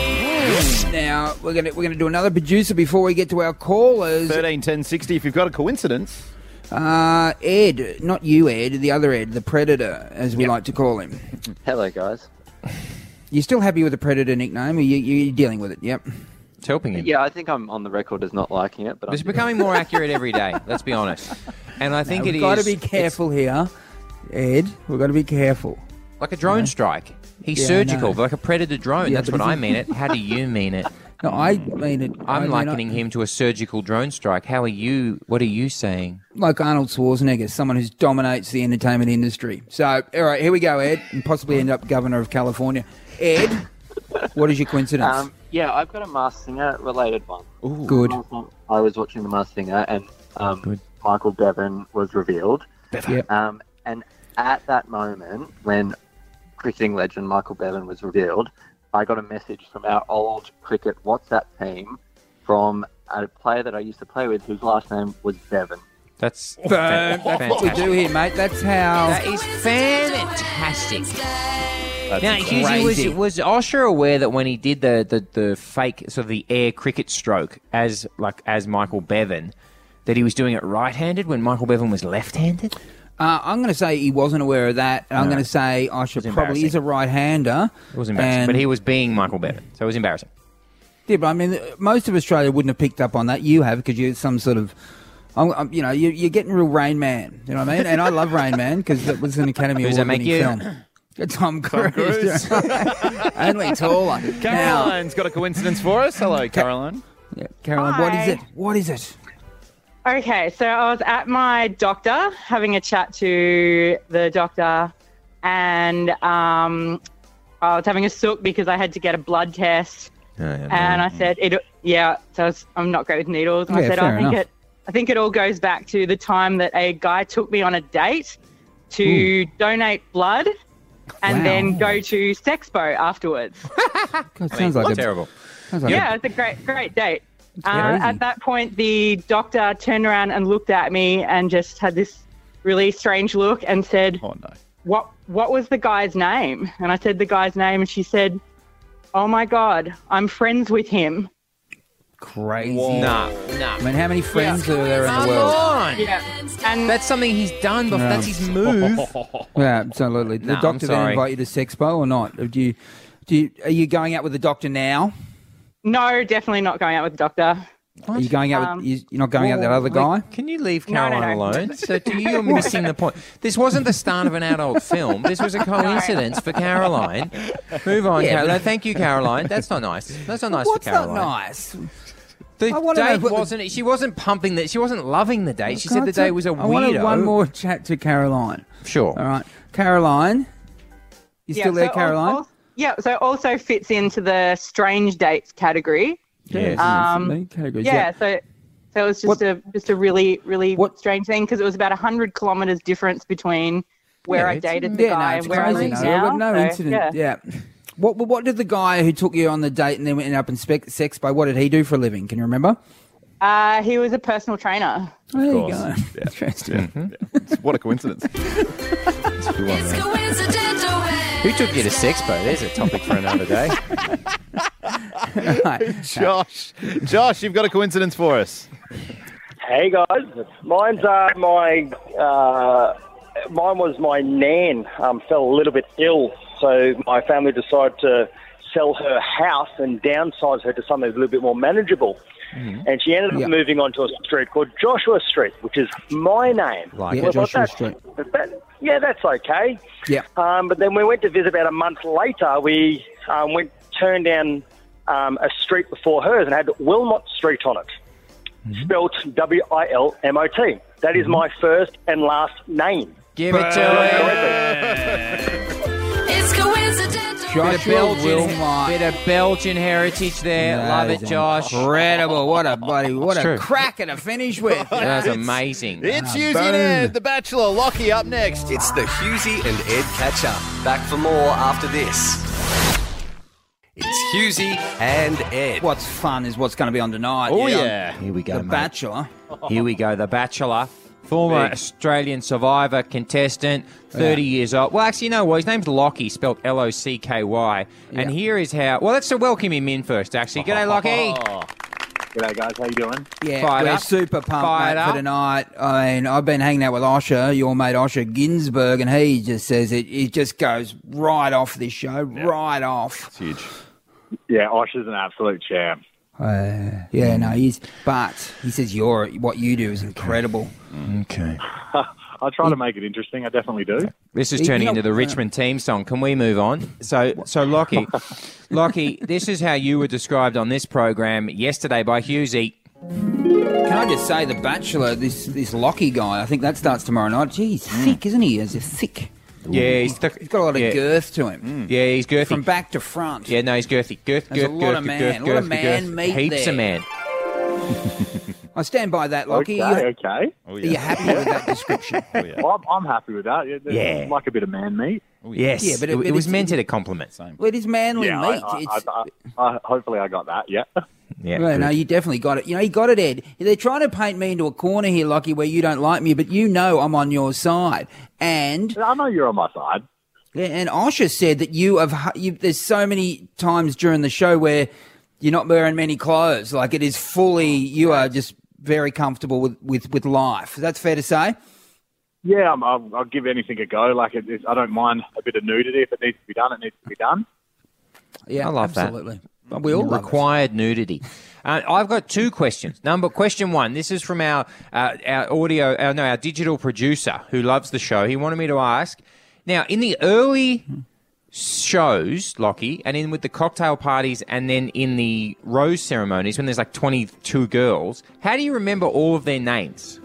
Now, we're going to we're going to do another producer before we get to our callers. thirteen ten sixty if you've got a coincidence. Uh, Ed, not you, Ed, the other Ed, the Predator, as we like to call him. Hello, guys. You still happy with the Predator nickname? Or you, you're dealing with it, yep. It's helping him. Yeah, I think I'm on the record as not liking it, but It's I'm becoming more accurate every day, let's be honest. And I think No, it we've got to is- be it's careful here, Ed. We've got to be careful. like a drone strike. He's Yeah, I surgical, know. like a predator drone. Yeah, That's but what is I he- mean it. How do you mean it? No, I mean, it, I I'm mean, likening him to a surgical drone strike. How are you? What are you saying? Like Arnold Schwarzenegger, someone who dominates the entertainment industry. So, all right, here we go, Ed, and possibly end up governor of California. Ed, what is your coincidence? Um, yeah, I've got a Masked Singer related one. Ooh. Good. I was watching the Masked Singer, and um, Michael Bevan was revealed. Yep. Um, and at that moment, when cricketing legend Michael Bevan was revealed, I got a message from our old cricket WhatsApp team from a player that I used to play with whose last name was Bevan. That's That's what we do here, mate. That's how... That is fantastic. That's now, Husey, was, was Osher aware that when he did the, the, the fake sort of the air cricket stroke as like as Michael Bevan, that he was doing it right-handed when Michael Bevan was left-handed? Uh, I'm going to say he wasn't aware of that. And I'm No. going to say Osher It was probably is a right-hander. It was embarrassing, and- but he was being Michael Bevan, so it was embarrassing. Yeah, but I mean, most of Australia wouldn't have picked up on that. You have, because you're some sort of... I'm, I'm, you know, you, you're getting real Rain Man. You know what I mean? And I love Rain Man because it was an Academy Who's that Award-winning make you? film. Tom Cruise. Tom Cruise. Only taller. Caroline's got a coincidence for us. Hello, Caroline. Yeah, Caroline, what is Hi. it? What is it? Okay, so I was at my doctor having a chat to the doctor, and um, I was having a sook because I had to get a blood test. And I said, "It, yeah." So I was, I'm not great with needles, and Yeah, I said, fair "I think enough. it, I think it all goes back to the time that a guy took me on a date to donate blood, and Wow. then go to Sexpo afterwards." God, sounds like a, terrible. Sounds like Yeah, a, it's a great, great date. Uh, crazy. at that point, the doctor turned around and looked at me and just had this really strange look and said, "Oh no, what what was the guy's name?" And I said the guy's name, and she said, "Oh my God, I'm friends with him." crazy. Nah, nah. I mean, how many friends are there in the Come world? on. Yeah, and That's something he's done before. No. That's his move. Yeah, absolutely. Did No, the I'm doctor then sorry. invite you to Sexpo or not? Do you, do you, are you going out with the doctor now? no, definitely not going out with the doctor. Are you going out Um, with, you- you're not going out with that other guy? Wait, can you leave No, no, Caroline no. alone? So to you, you're missing the point. This wasn't the start of an adult film. This was a coincidence for Caroline. Move on, Yeah, Caroline. but- Thank you, Caroline. That's not nice. That's not nice What's for not Caroline. nice? The I wanna know date what the- wasn't. She wasn't pumping that. She wasn't loving the date. She said the Can't date say- was a I wanted weirdo. one more chat to Caroline. Sure. All right. Caroline, you Yeah, still there, so al- Caroline? al- yeah, so also fits into the strange dates category. Yes. Um, Me, categories, yeah, so so it was just What- a just a really really What- strange thing because it was about a hundred kilometers difference between where Yeah, I it's- dated the Yeah, guy no, it's and where I crazy. live No, now. but no so, incident. Yeah. Yeah. What What did the guy who took you on the date and then went up in spec, Sexpo? What did he do for a living? Can you remember? Uh, he was a personal trainer. There you course. go. Yeah. Interesting. Yeah. What a coincidence. Who took you to Sexpo? There's a topic for another day. Josh, Josh, you've got a coincidence for us. Hey guys, mine's uh, my uh, mine was my nan um, fell a little bit ill, so my family decided to sell her house and downsize her to something a little bit more manageable. Mm-hmm. And she ended up Yeah. moving onto a street called Joshua Street, which is my name. Like Well, it. I thought Joshua that's- Street. that- yeah, that's okay. Yeah. Um, but then we went to visit about a month later. We um, went turned down um, a street before hers and had Wilmot Street on it, Mm-hmm. spelt W I L M O T. That is my first and last name. Give it to him. It's coincidental. Bit of Joshua Belgian, Wilmot. bit of Belgian heritage there. Love That it, is Josh. Incredible. What a bloody, what It's a true. cracker to finish with. That's It's- amazing. It's Ah, Husey boom. and Ed, The Bachelor. Lockie up next. It's the Husey and Ed catch up. Back for more after this. It's Husey and Ed. What's fun is what's going to be on tonight. Oh, yeah. Here we go, The mate. Bachelor. Here we go. The Bachelor. Former Big. Australian survivor, contestant, thirty years old. Well, actually, you know what? His name's Lockie, spelled L O C K Y. And Yeah. here is how... Well, let's welcome him in first, actually. G'day, Lockie. G'day guys, how you doing? Yeah, Fired we're up. super pumped, Fired mate, up. for tonight. I mean, I've been hanging out with Osher, your mate Osher Ginsberg, and he just says it, it just goes right off this show, right off. It's huge. Yeah, Osher's an absolute champ. Uh, yeah, no, he's, but he says your what you do is incredible. Okay. I try to make it interesting. I definitely do. This is You turning know- into the Richmond team song. Can we move on? So, so Lockie, Lockie, this is how you were described on this program yesterday by Hughesy. Can I just say, The Bachelor, this this Lockie guy, I think that starts tomorrow night. Gee, he's thick, isn't he? He's a thick. Yeah, he's, th- he's got a lot of yeah. girth to him. Yeah, he's girthy. From back to front. Yeah, no, he's girthy. Girth, There's girth, a lot girth, of girth, man, girth, a lot of girth, man girth. meat Heaps there. of man. I stand by that, Lockie. Okay, Are you- okay. Are you happy with that description? Well, I'm, I'm happy with that. Yeah, there's Yeah. like a bit of man meat. Yes, Yeah, but it- it, but it was it's- meant as a compliment. Well, it is manly Yeah, meat. I, I, it's, I, I, I, hopefully I got that. Yeah. Yeah, well, good. no, you definitely got it. You know, you got it, Ed. They're trying to paint me into a corner here, Lockie, where you don't like me, but you know I'm on your side. And I know you're on my side. Yeah, and Osher said that you have. You, there's so many times during the show where you're not wearing many clothes. Like it is fully. You are just very comfortable with with, with life. That's fair to say. Yeah, I'm, I'll, I'll give anything a go. Like it, it's, I don't mind a bit of nudity if it needs to be done. It needs to be done. Yeah, I love absolutely. that. We all love it. required nudity. Uh, I've got two questions. Number question one. This is from our uh, our audio, our, no, our digital producer who loves the show. He wanted me to ask. Now, in the early shows, Lockie, and in with the cocktail parties, and then in the rose ceremonies when there's like twenty-two girls, how do you remember all of their names?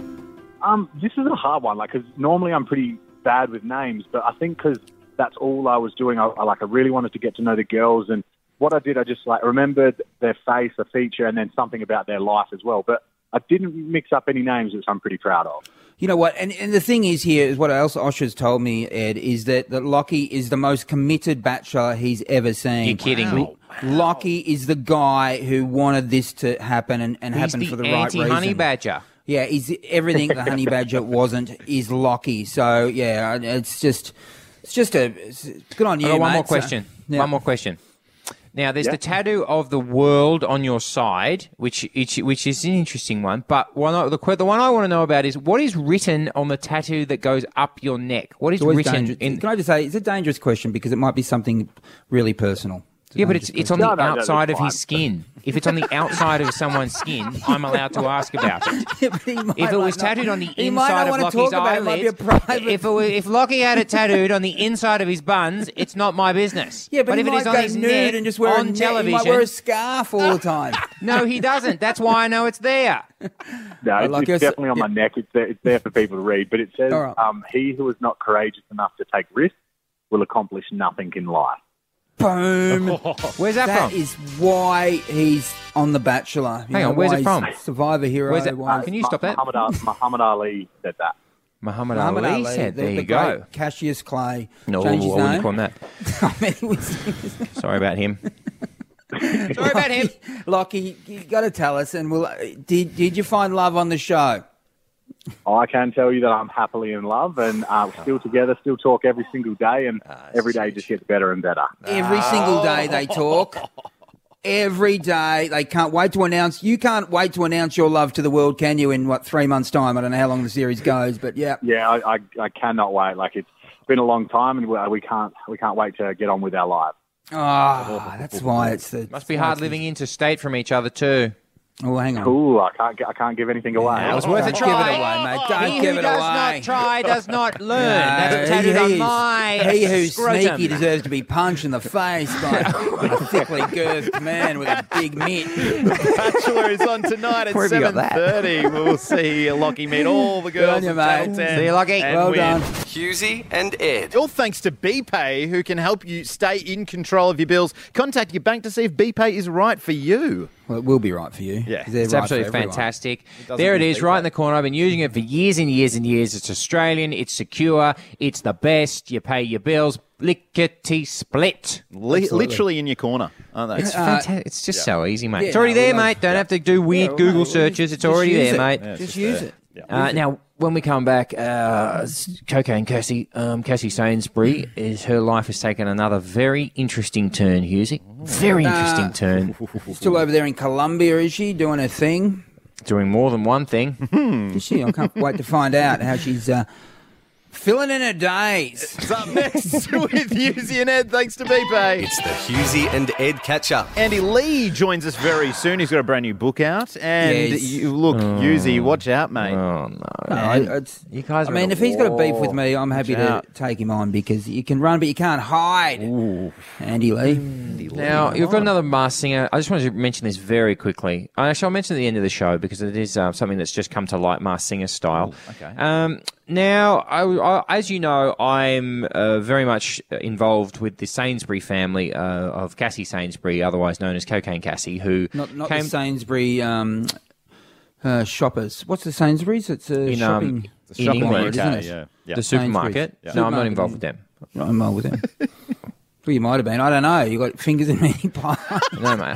Um, this is a hard one. Like, because normally I'm pretty bad with names, but I think because that's all I was doing. I, I like I really wanted to get to know the girls, and what I did, I just like remembered their face, a feature, and then something about their life as well. But I didn't mix up any names, which I'm pretty proud of. You know what? And, and the thing is here is what else Osher's told me, Ed, is that, that Lockie is the most committed bachelor he's ever seen. You're kidding me. Lockie is the guy who wanted this to happen and, and He's happen the for the right reason. anti-honey badger. Yeah, he's everything the honey badger wasn't is Lockie. So yeah, it's just it's just a it's good on you. I got one mate. more question. So, yeah. One more question. Now, there's Yeah. the tattoo of the world on your side, which which, which is an interesting one. But one I- the que- the one I want to know about is what is written on the tattoo that goes up your neck. What is It's always written dangerous. in? Can I just say it's a dangerous question because it might be something really personal. a Yeah, but it's dangerous it's on question. the No, no, no, outside that's of his skin. If it's on the outside of someone's skin, I'm allowed to ask about it. Yeah, but he might If it was not- tattooed on the he might inside not of wanna Lockie's talk about it. It might be a eyelids, private- if it were, if Lockie had it tattooed on the inside of his buns, it's not my business. Yeah, but, he if it might is on go his nude neck and just wear a on net- television, He might wear a scarf all the time. no, he doesn't. That's why I know it's there. No, it's, like it's I said- definitely on my neck. It's there, it's there for people to read. But it says, All right. um, he who is not courageous enough to take risks will accomplish nothing in life. Boom. Where's that, That from? is why he's on The Bachelor. You Hang know, on, where's why it he's from? Survivor hero. Where's it- why- Can you stop that? Muhammad, Ali- Muhammad Ali said that. Muhammad, Muhammad Ali, Ali, said, the, there the you go. great Cassius Clay. No, I Change his wouldn't name. call him that. I mean, he was- Sorry about him. Sorry about him. Lockie, you got to tell us. And we'll, did did you find love on the show? I can tell you that I'm happily in love and uh, still together, still talk every single day, and every day just gets better and better. Every single day they talk. Every day they can't wait to announce. You can't wait to announce your love to the world, can you? In what three months' time? I don't know how long the series goes, but yeah. Yeah, I, I, I cannot wait. Like it's been a long time, and we, we can't we can't wait to get on with our lives. Ah, that's why it's the. Must be hard living interstate from each other too. Oh, hang on. Cool. I can't gi- I can't give anything away. It was worth a Don't try. give it away, mate. Don't he give who it does away. not try does not learn. No, That's tattooed he, on he my is, he who's scrotum. sneaky deserves to be punched in the face by a thickly girthed man with a big mitt. Bachelor is on tonight at Where have you got seven that? thirty. We'll see Lockie meet all the Good on girls you, of mate. Channel ten. See you, Lockie. and Well win. done. Hughesy and Ed. All thanks to BPay, who can help you stay in control of your bills. Contact your bank to see if BPay is right for you. Well, it will be right for you. Yeah. 'cause they're It's right for absolutely everyone. fantastic. doesn't There it use is, right BPay. in the corner. I've been using it for years and years and years. It's Australian. It's secure. It's the best. You pay your bills. Lickety split. Li- literally in your corner, aren't they? It's fantastic. It's just so easy, mate. yeah, it's already no, we there, love- mate. Don't have to do weird Yeah, Google mate, searches. It's just already use there, it. mate. Yeah, it's Just just use there. it. Uh, now, when we come back, uh, Cocaine Cassie, um, Cassie Sainsbury, is her life has taken another very interesting turn, Hughesy. Very interesting Uh, turn. Still over there in Colombia, is she doing her thing? Doing more than one thing. Is she? I can't wait to find out how she's uh, Filling in her days. It's up next with Husey and Ed. Thanks to Beepay. It's the Husey and Ed catch-up. Andy Lee joins us very soon. He's got a brand new book out. And Yes. you, look, Oh. Husey, watch out, mate. Oh, no. No, I, it's, You guys I are mean, at if he's got a beef war. with me, I'm happy Watch to out. take him on because you can run, but you can't hide. Andy Lee. Now, you've got another Masked Singer. I just wanted to mention this very quickly. Actually, I'll mention at the end of the show because it is uh, something that's just come to light, Masked Singer style. okay. Um, now, I, I, as you know, I'm uh, very much involved with the Sainsbury family uh, of Cassie Sainsbury, otherwise known as Cocaine Cassie, who Not, not came the Sainsbury um, uh, shoppers. What's the Sainsbury's? It's a in, shopping, um, in shopping England, word, isn't it? yeah. Yeah. the supermarket. Sainsbury's. No, I'm not Supermarket, involved yeah. with them. Not involved with them. Well, you might have been. I don't know. You got fingers in many pies. No, mate.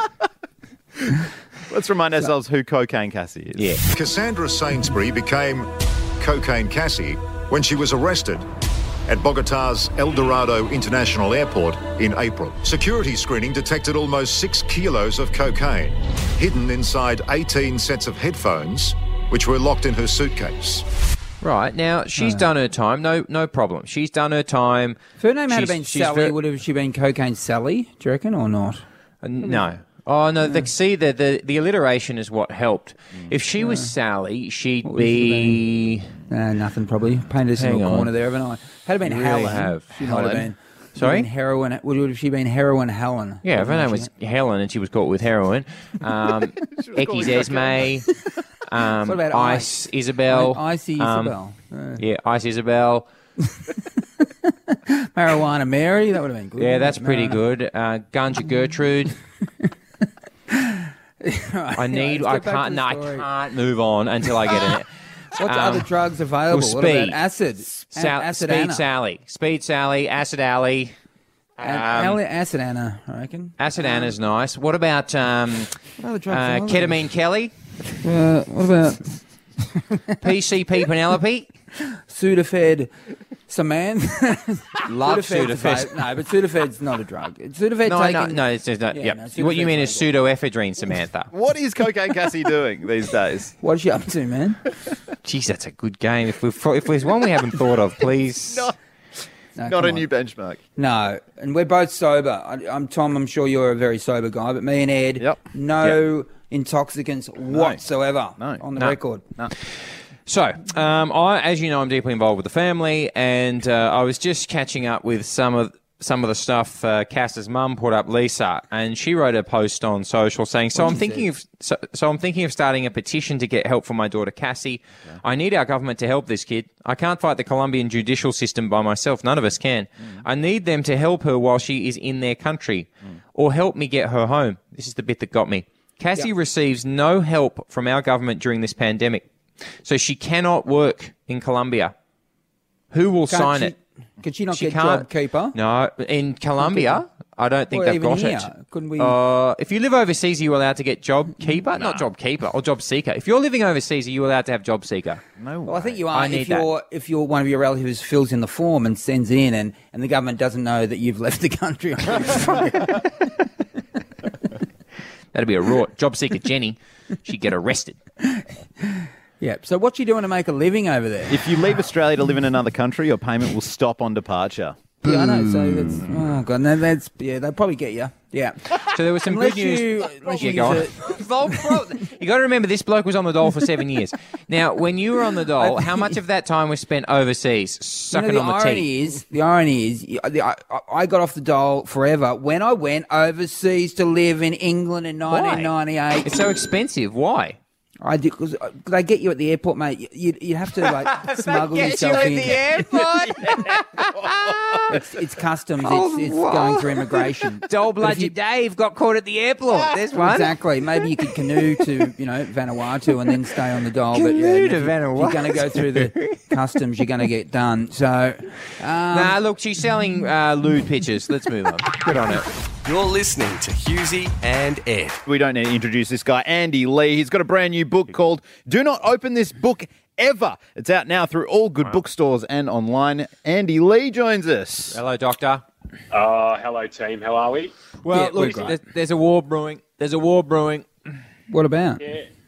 Let's remind ourselves who Cocaine Cassie is. Yeah. Cassandra Sainsbury became Cocaine Cassie when she was arrested at Bogota's El Dorado International Airport in April. Security screening detected almost six kilos of cocaine hidden inside eighteen sets of headphones, which were locked in her suitcase. Right, now, she's done her time. No no problem. She's done her time. If her name had She's- been she's Sally, ver- would have she been Cocaine Sally, do you reckon, or not? Uh, no. Oh, no, the, see, the, the, the alliteration is what helped. If she was Sally, she'd What would she be... Nah, nothing probably. Painted us in Hang a on. corner there, haven't I? Had it been You really Helen, have. she might have Helen? been. Sorry? Been heroin. Would have she been Heroin Helen? Yeah, if her name was Helen and she was caught with heroin. Um, Ecky's Esme. Um, What about Ice Isabel. I- Icy um, Isabel. Uh. Yeah, Ice Isabel. Marijuana Mary, that would have been good. Yeah, that's Marijuana- pretty good. Uh, Ganja Gertrude. I need. let's I get back can't. to No, the I story. can't move on until I get it. What's Um, other drugs available? well, What about speed. acid? Sal- acid Speed Anna. Sally. Speed Sally. Acid Alley. A- Um, Alley- acid Anna, I reckon. Acid Anna's nice. What about um, What other uh, drugs are there? Ketamine Kelly? Uh, what about P C P Penelope? Sudafed Samantha? Love Sudafed's a Sudafed. vape. No, but Sudafed's not a drug. Sudafed No, taken... no, no, it's just not. Yeah, yep. no, What you mean is Sudafed's pseudoephedrine, Samantha? What is Cocaine Cassie doing these days? What's she up to, man? Jeez, that's a good game. If, we've, if there's one we haven't thought of, please. No, No, not come a on. new benchmark. No, and we're both sober. I, I'm Tom. I'm sure you're a very sober guy, but me and Ed, Yep. no intoxicants whatsoever No. on the No. record. No. So, um, I, as you know, I'm deeply involved with the family, and uh, I was just catching up with some of some of the stuff uh, Cass's mum put up, Lisa, and she wrote a post on social saying, "So What'd I'm she thinking of so, so I'm thinking of starting a petition to get help for my daughter Cassie. I need our government to help this kid. I can't fight the Colombian judicial system by myself. None of us can. Mm. I need them to help her while she is in their country, or help me get her home. This is the bit that got me. Cassie receives no help from our government during this pandemic." So she cannot work in Colombia. Who will Can't sign she- it? Could she not She get can't. JobKeeper? No, in Colombia, I don't think Or they've even got here. it. Couldn't we- Uh, if you live overseas, are you allowed to get JobKeeper? Not JobKeeper or JobSeeker. If you're living overseas, are you allowed to have JobSeeker? No. Well, I think you are. I if need you're if you're one of your relatives fills in the form and sends it in, and, and the government doesn't know that you've left the country. That'd be a rort. JobSeeker Jenny, she'd get arrested. Yeah. So what's she doing to make a living over there? If you leave Australia to live in another country, your payment will stop on departure. Yeah, I know. So that's oh god, no, that's yeah. They'll probably get you. Yeah. So there was some Unless good news. you- unless Yeah, you go on. use Vol- bro, you got to remember, this bloke was on the dole for seven years. Now, when you were on the dole, how much of that time was spent overseas, sucking you know, on the the irony teat? is, the irony is, y- the- I, I got off the dole forever when I went overseas to live in England in nineteen ninety-eight. It's so expensive. Why? I did because they get you at the airport, mate. You you, you have to like smuggle Get you yourself at in. the airport. It's, it's customs. Oh, it's it's wow. going through immigration. Dole But if you- Bludger Dave got caught at the airport. There's one. Exactly. Maybe you could canoe to, you know, Vanuatu and then stay on the dole. but Canoe yeah, if to you- Vanuatu. You're going to go through the customs. You're going to get done. So, um, Nah, look, she's selling uh, lewd pictures. Let's move on. Good on her. You're listening to Husey and Ed. We don't need to introduce this guy, Andy Lee. He's got a brand new book called Do Not Open This Book Ever. It's out now through all good bookstores and online. Andy Lee joins us. Hello, Doctor. Oh, hello, team. How are we? Well, Yeah, we're look, great. there's, there's a war brewing. There's a war brewing. what about? Yeah.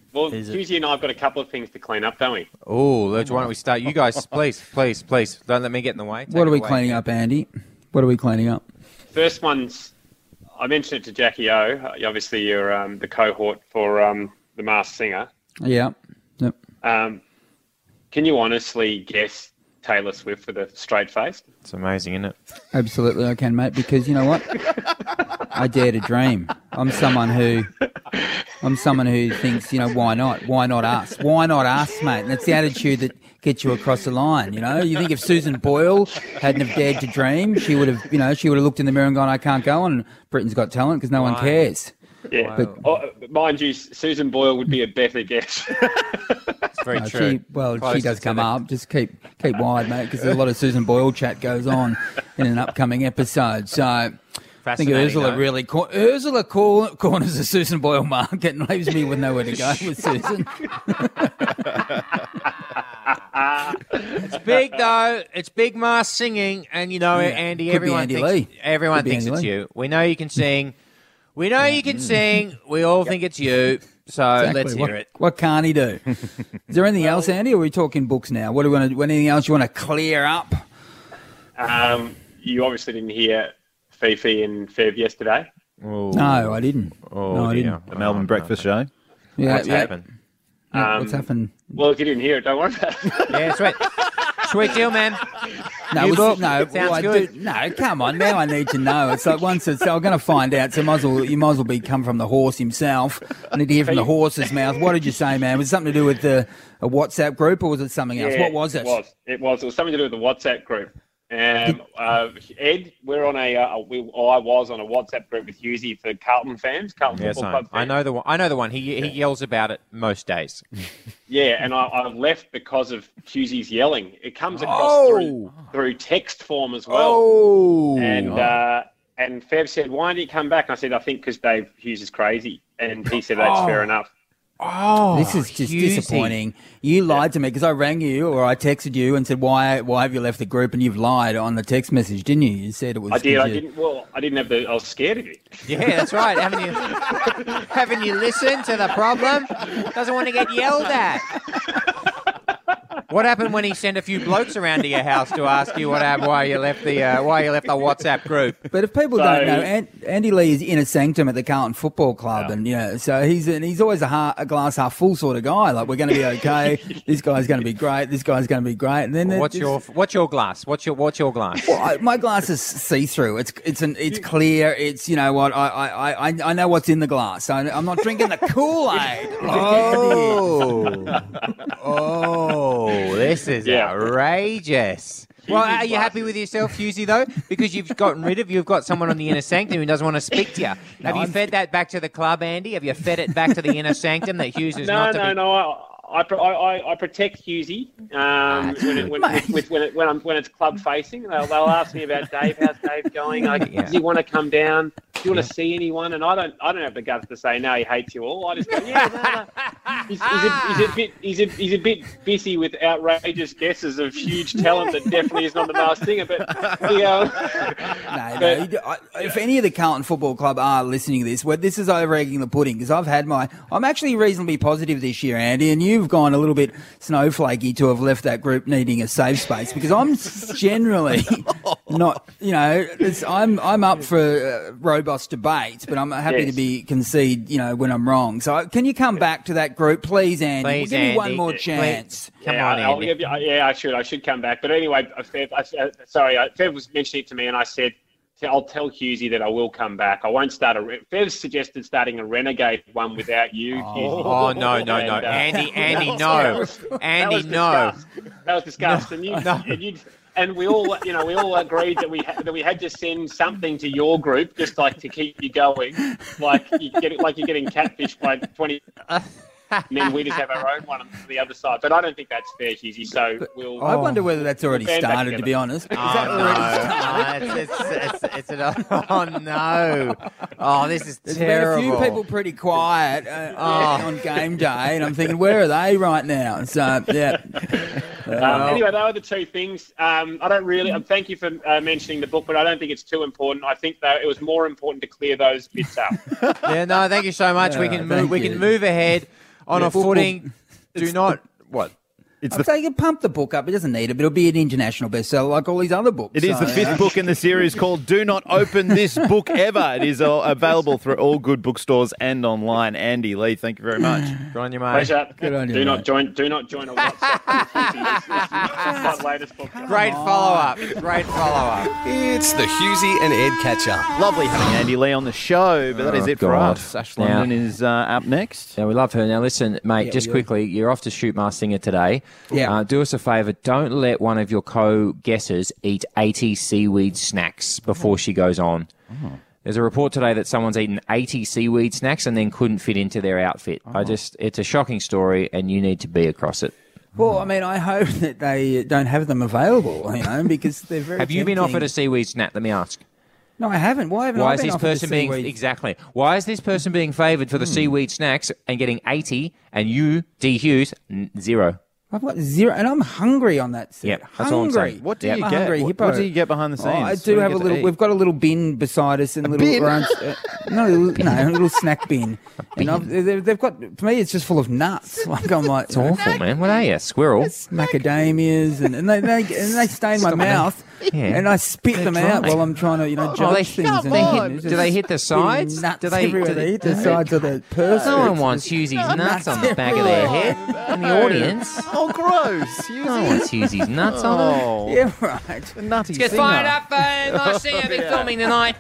Well, Is it? Husey and I have got a couple of things to clean up, don't we? Oh, let's. Why don't we start? You guys, please, please, please, don't let me get in the way. Take What are it we away. cleaning up, Andy? What are we cleaning up? First one's, I mentioned it to Jackie O. Uh, Obviously, you're um, the cohort for um, The Masked Singer. Yeah. Yep. Um, can you honestly guess Taylor Swift with a straight face? It's amazing, isn't it? Absolutely, I can, mate. Because you know what? I dare to dream. I'm someone who, I'm someone who thinks, you know, why not? Why not us? Why not us, mate? And that's the attitude that gets you across the line. You know, you think if Susan Boyle hadn't have dared to dream, she would have, you know, she would have looked in the mirror and gone, I can't go on Britain's Got Talent because no one Wow. cares. Yeah. But- oh, mind you, Susan Boyle would be a better guess. It's very No, true. She, well, she Close does to come the- up. Just keep keep wide, mate, because a lot of Susan Boyle chat goes on in an upcoming episode. So I think Fascinating, Ursula though. really cor- Ursula cor- corners the Susan Boyle market and leaves me with nowhere to go with Susan. It's big though. It's big mass singing, and you know, Yeah. Andy. Could be everyone Andy thinks Lee. everyone Could be thinks Andy it's Lee. you. We know you can sing. We know you can sing. We all think it's you. So Exactly. let's what, hear it. What can't he do? Is there anything else, Andy, or are we talking books now? What do we want to? Anything else you want to clear up? um, you obviously didn't hear Fifi and Fev yesterday. Oh. No, I didn't. Oh, no, I dear. didn't. The Melbourne Breakfast Show. Yeah, What's yeah. happened? Yeah, Um, what's happened? Well, if you didn't hear it, don't worry about it. Yeah, sweet, sweet deal, man. No, You we- book? no, Sounds well, I good. do- no. Come on, now I need to know. It's like once it's, so I'm going to find out. So might as well, you might as well be come from the horse himself. I need to hear from the horse's mouth. What did you say, man? Was it something to do with the a WhatsApp group, or was it something else? Yeah, What was it? It was. It was. It was something to do with the WhatsApp group. Um, uh, Ed, we're on a. Uh, we, or I was on a WhatsApp group with Husey for Carlton fans, Carlton Yes, Football I, Club I fans. know the one. I know the one. He he yells about it most days. Yeah, and I, I left because of Husey's yelling. It comes across Oh. through through text form as well. Oh, And uh, and Fev said, "Why didn't you come back?" And I said, "I think because Dave Hughes is crazy." And he said, "That's Oh. fair enough." Oh, This is just Husey. disappointing. You lied to me because I rang you or I texted you and said, "Why? Why have you left the group?" And you've lied on the text message, didn't you? You said it was. I did. I you- didn't. Well, I didn't have the. I was scared of you. Yeah, that's right. Haven't you? Haven't you listened to the problem? Doesn't want to get yelled at. What happened when he sent a few blokes around to your house to ask you what happened, why you left the uh, why you left the WhatsApp group? But if people So- don't know, An- Andy Lee is inner sanctum at the Carlton Football Club, and you know, so he's and he's always a, half, a glass half full sort of guy. Like we're going to be okay. This guy's going to be great. This guy's going to be great. And then What's it's- your what's your glass? What's your what's your glass? Well, I, my glass is see through. It's it's an it's clear. It's you know what I I, I, I know what's in the glass. I, I'm not drinking the Kool Aid. Oh, oh, this is Yeah. outrageous. Well, are you happy with yourself, Husey, though? Because you've gotten rid of, you've got someone on the inner sanctum who doesn't want to speak to you. Have you I'm- fed that back to the club, Andy? Have you fed it back to the inner sanctum that Hughes is No, not to no, be... no. I, I, pro- I, I- I protect Husey um, when, it, when, with, with, when, it, when, I'm, when it's club facing. They'll, they'll ask me about Dave. How's Dave going? Like, Yeah. Does he want to come down? Do you want to see anyone? And I don't. I don't have the guts to say no. He hates you all. I just go, yeah, no, no. He's, he's, a, he's a bit. He's a, he's a bit busy with outrageous guesses of huge talent that definitely is not the Masked Singer. But you know, No, no. you- I- If any of the Carlton Football Club are listening to this, well, this is over egging the pudding because I've had my. I'm actually reasonably positive this year, Andy, and you've gone a little bit snowflakey to have left that group needing a safe space because I'm generally not. You know, it's, I'm I'm up for uh, robust debates, but I'm happy Yes. to be concede. You know, when I'm wrong. So can you come back to that group, please, Andy? Please, Give me one Andy. more Please. chance. Come yeah, on, I'll Andy. give you- yeah, I should. I should come back. But anyway, uh, Fev, I, uh, sorry, uh, Fev was mentioning it to me, and I said, I'll tell Husey that I will come back. I won't start a. Re- Fev suggested starting a renegade one without you. Husey. Oh, no, no, no. And, uh, Andy, Andy, that no. was- that Andy, was no. discussed. That was discussed. And you, No. and you, and we all, you know, we all agreed that we ha- that we had to send something to your group, just like to keep you going, like you get it, like you're getting catfished by twenty. And then we just have our own one on the other side. But I don't think that's fair, Husey. So we'll. I wonder whether that's already We'll band back started. To together. be honest, is Oh, that no. already started? Oh, it's, it's, it's, it's an, oh, no. Oh, this is There's terrible. been a few people pretty quiet uh, Oh. on game day, and I'm thinking, where are they right now? So, yeah. Um, anyway, they were the two things. Um, I don't really. Um, thank you for uh, mentioning the book, but I don't think it's too important. I think though it was more important to clear those bits up. Yeah, no, thank you so much. we Yeah, can move. thank We you. can move ahead. on The a book footing. will- Do not what? It's I'd say you can pump the book up. It doesn't need it, but it'll be an international bestseller like all these other books. It is So, the fifth yeah. book in the series called Do Not Open This Book Ever. It is all available through all good bookstores and online. Andy Lee, thank you very much. Good on you, mate. Pleasure. Good on you, do not mate. join. Do not join a WhatsApp. This is my latest book. Great follow up. Great follow up. It's the Husey and Ed catch up. Lovely having Andy Lee on the show, but that is Oh, it for God. us. Ash Now- London is uh, up next. Yeah, we love her. Now, listen, mate, Yeah, just we do. quickly, you're off to shoot Mars Singer today. Yeah. Uh, do us a favour. Don't let one of your co-guessers eat eighty seaweed snacks before she goes on. There's a report today that someone's eaten eighty seaweed snacks and then couldn't fit into their outfit. I just, it's a shocking story, and you need to be across it. Well, I mean, I hope that they don't have them available, you know, because they're very Have you been tempting. offered a seaweed snack? Let me ask. No, I haven't. Why haven't Why I is been this offered a person being seaweed? exactly? Why is this person being favoured for the Hmm. seaweed snacks and getting eighty, and you, D Hughes, n- zero? I've got zero, and I'm hungry on that set. Yep, that's all I'm hungry. saying. What do Yep. you I'm a get? hungry What, hippo. what do you get behind the Oh, scenes? I What do you have a get to little. eat? We've got a little bin beside us, and a little bin? runs, uh, no, a little, no, a little snack bin. And I've, they've, they've got. For me, it's just full of nuts. Like I'm like, It's awful, man. What are you, squirrel? macadamias, and, and they, they and they stain my Stop it. mouth, Yeah. and I spit They're them out dry. while I'm trying to, you know, Oh, judge they- things. they and hit- it's do they just hit the spitting sides? Nuts Do they- everywhere. do they they- hit the sides of the purse. No one wants Husey's nuts on the back of their head in the audience. Oh, gross. No one wants Husey's nuts on them. Oh, Yeah, right. the nutty Let's get singer. fired up, uh, Mars Singer. Big filming tonight.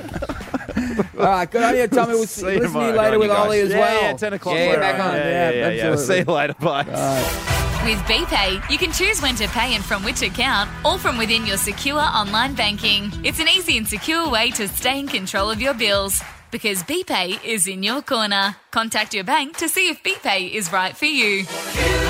All right, good on you, Tommy. We'll see, See you listen to you tomorrow. later Good with on you Ollie guys. as Yeah, well. yeah, ten o'clock. Yeah, We're back on. on. Yeah, yeah, yeah, yeah. absolutely. See you later. Bye. With BPay, you can choose when to pay and from which account, all from within your secure online banking. It's an easy and secure way to stay in control of your bills. Because BPay is in your corner. Contact your bank to see if BPay is right for you.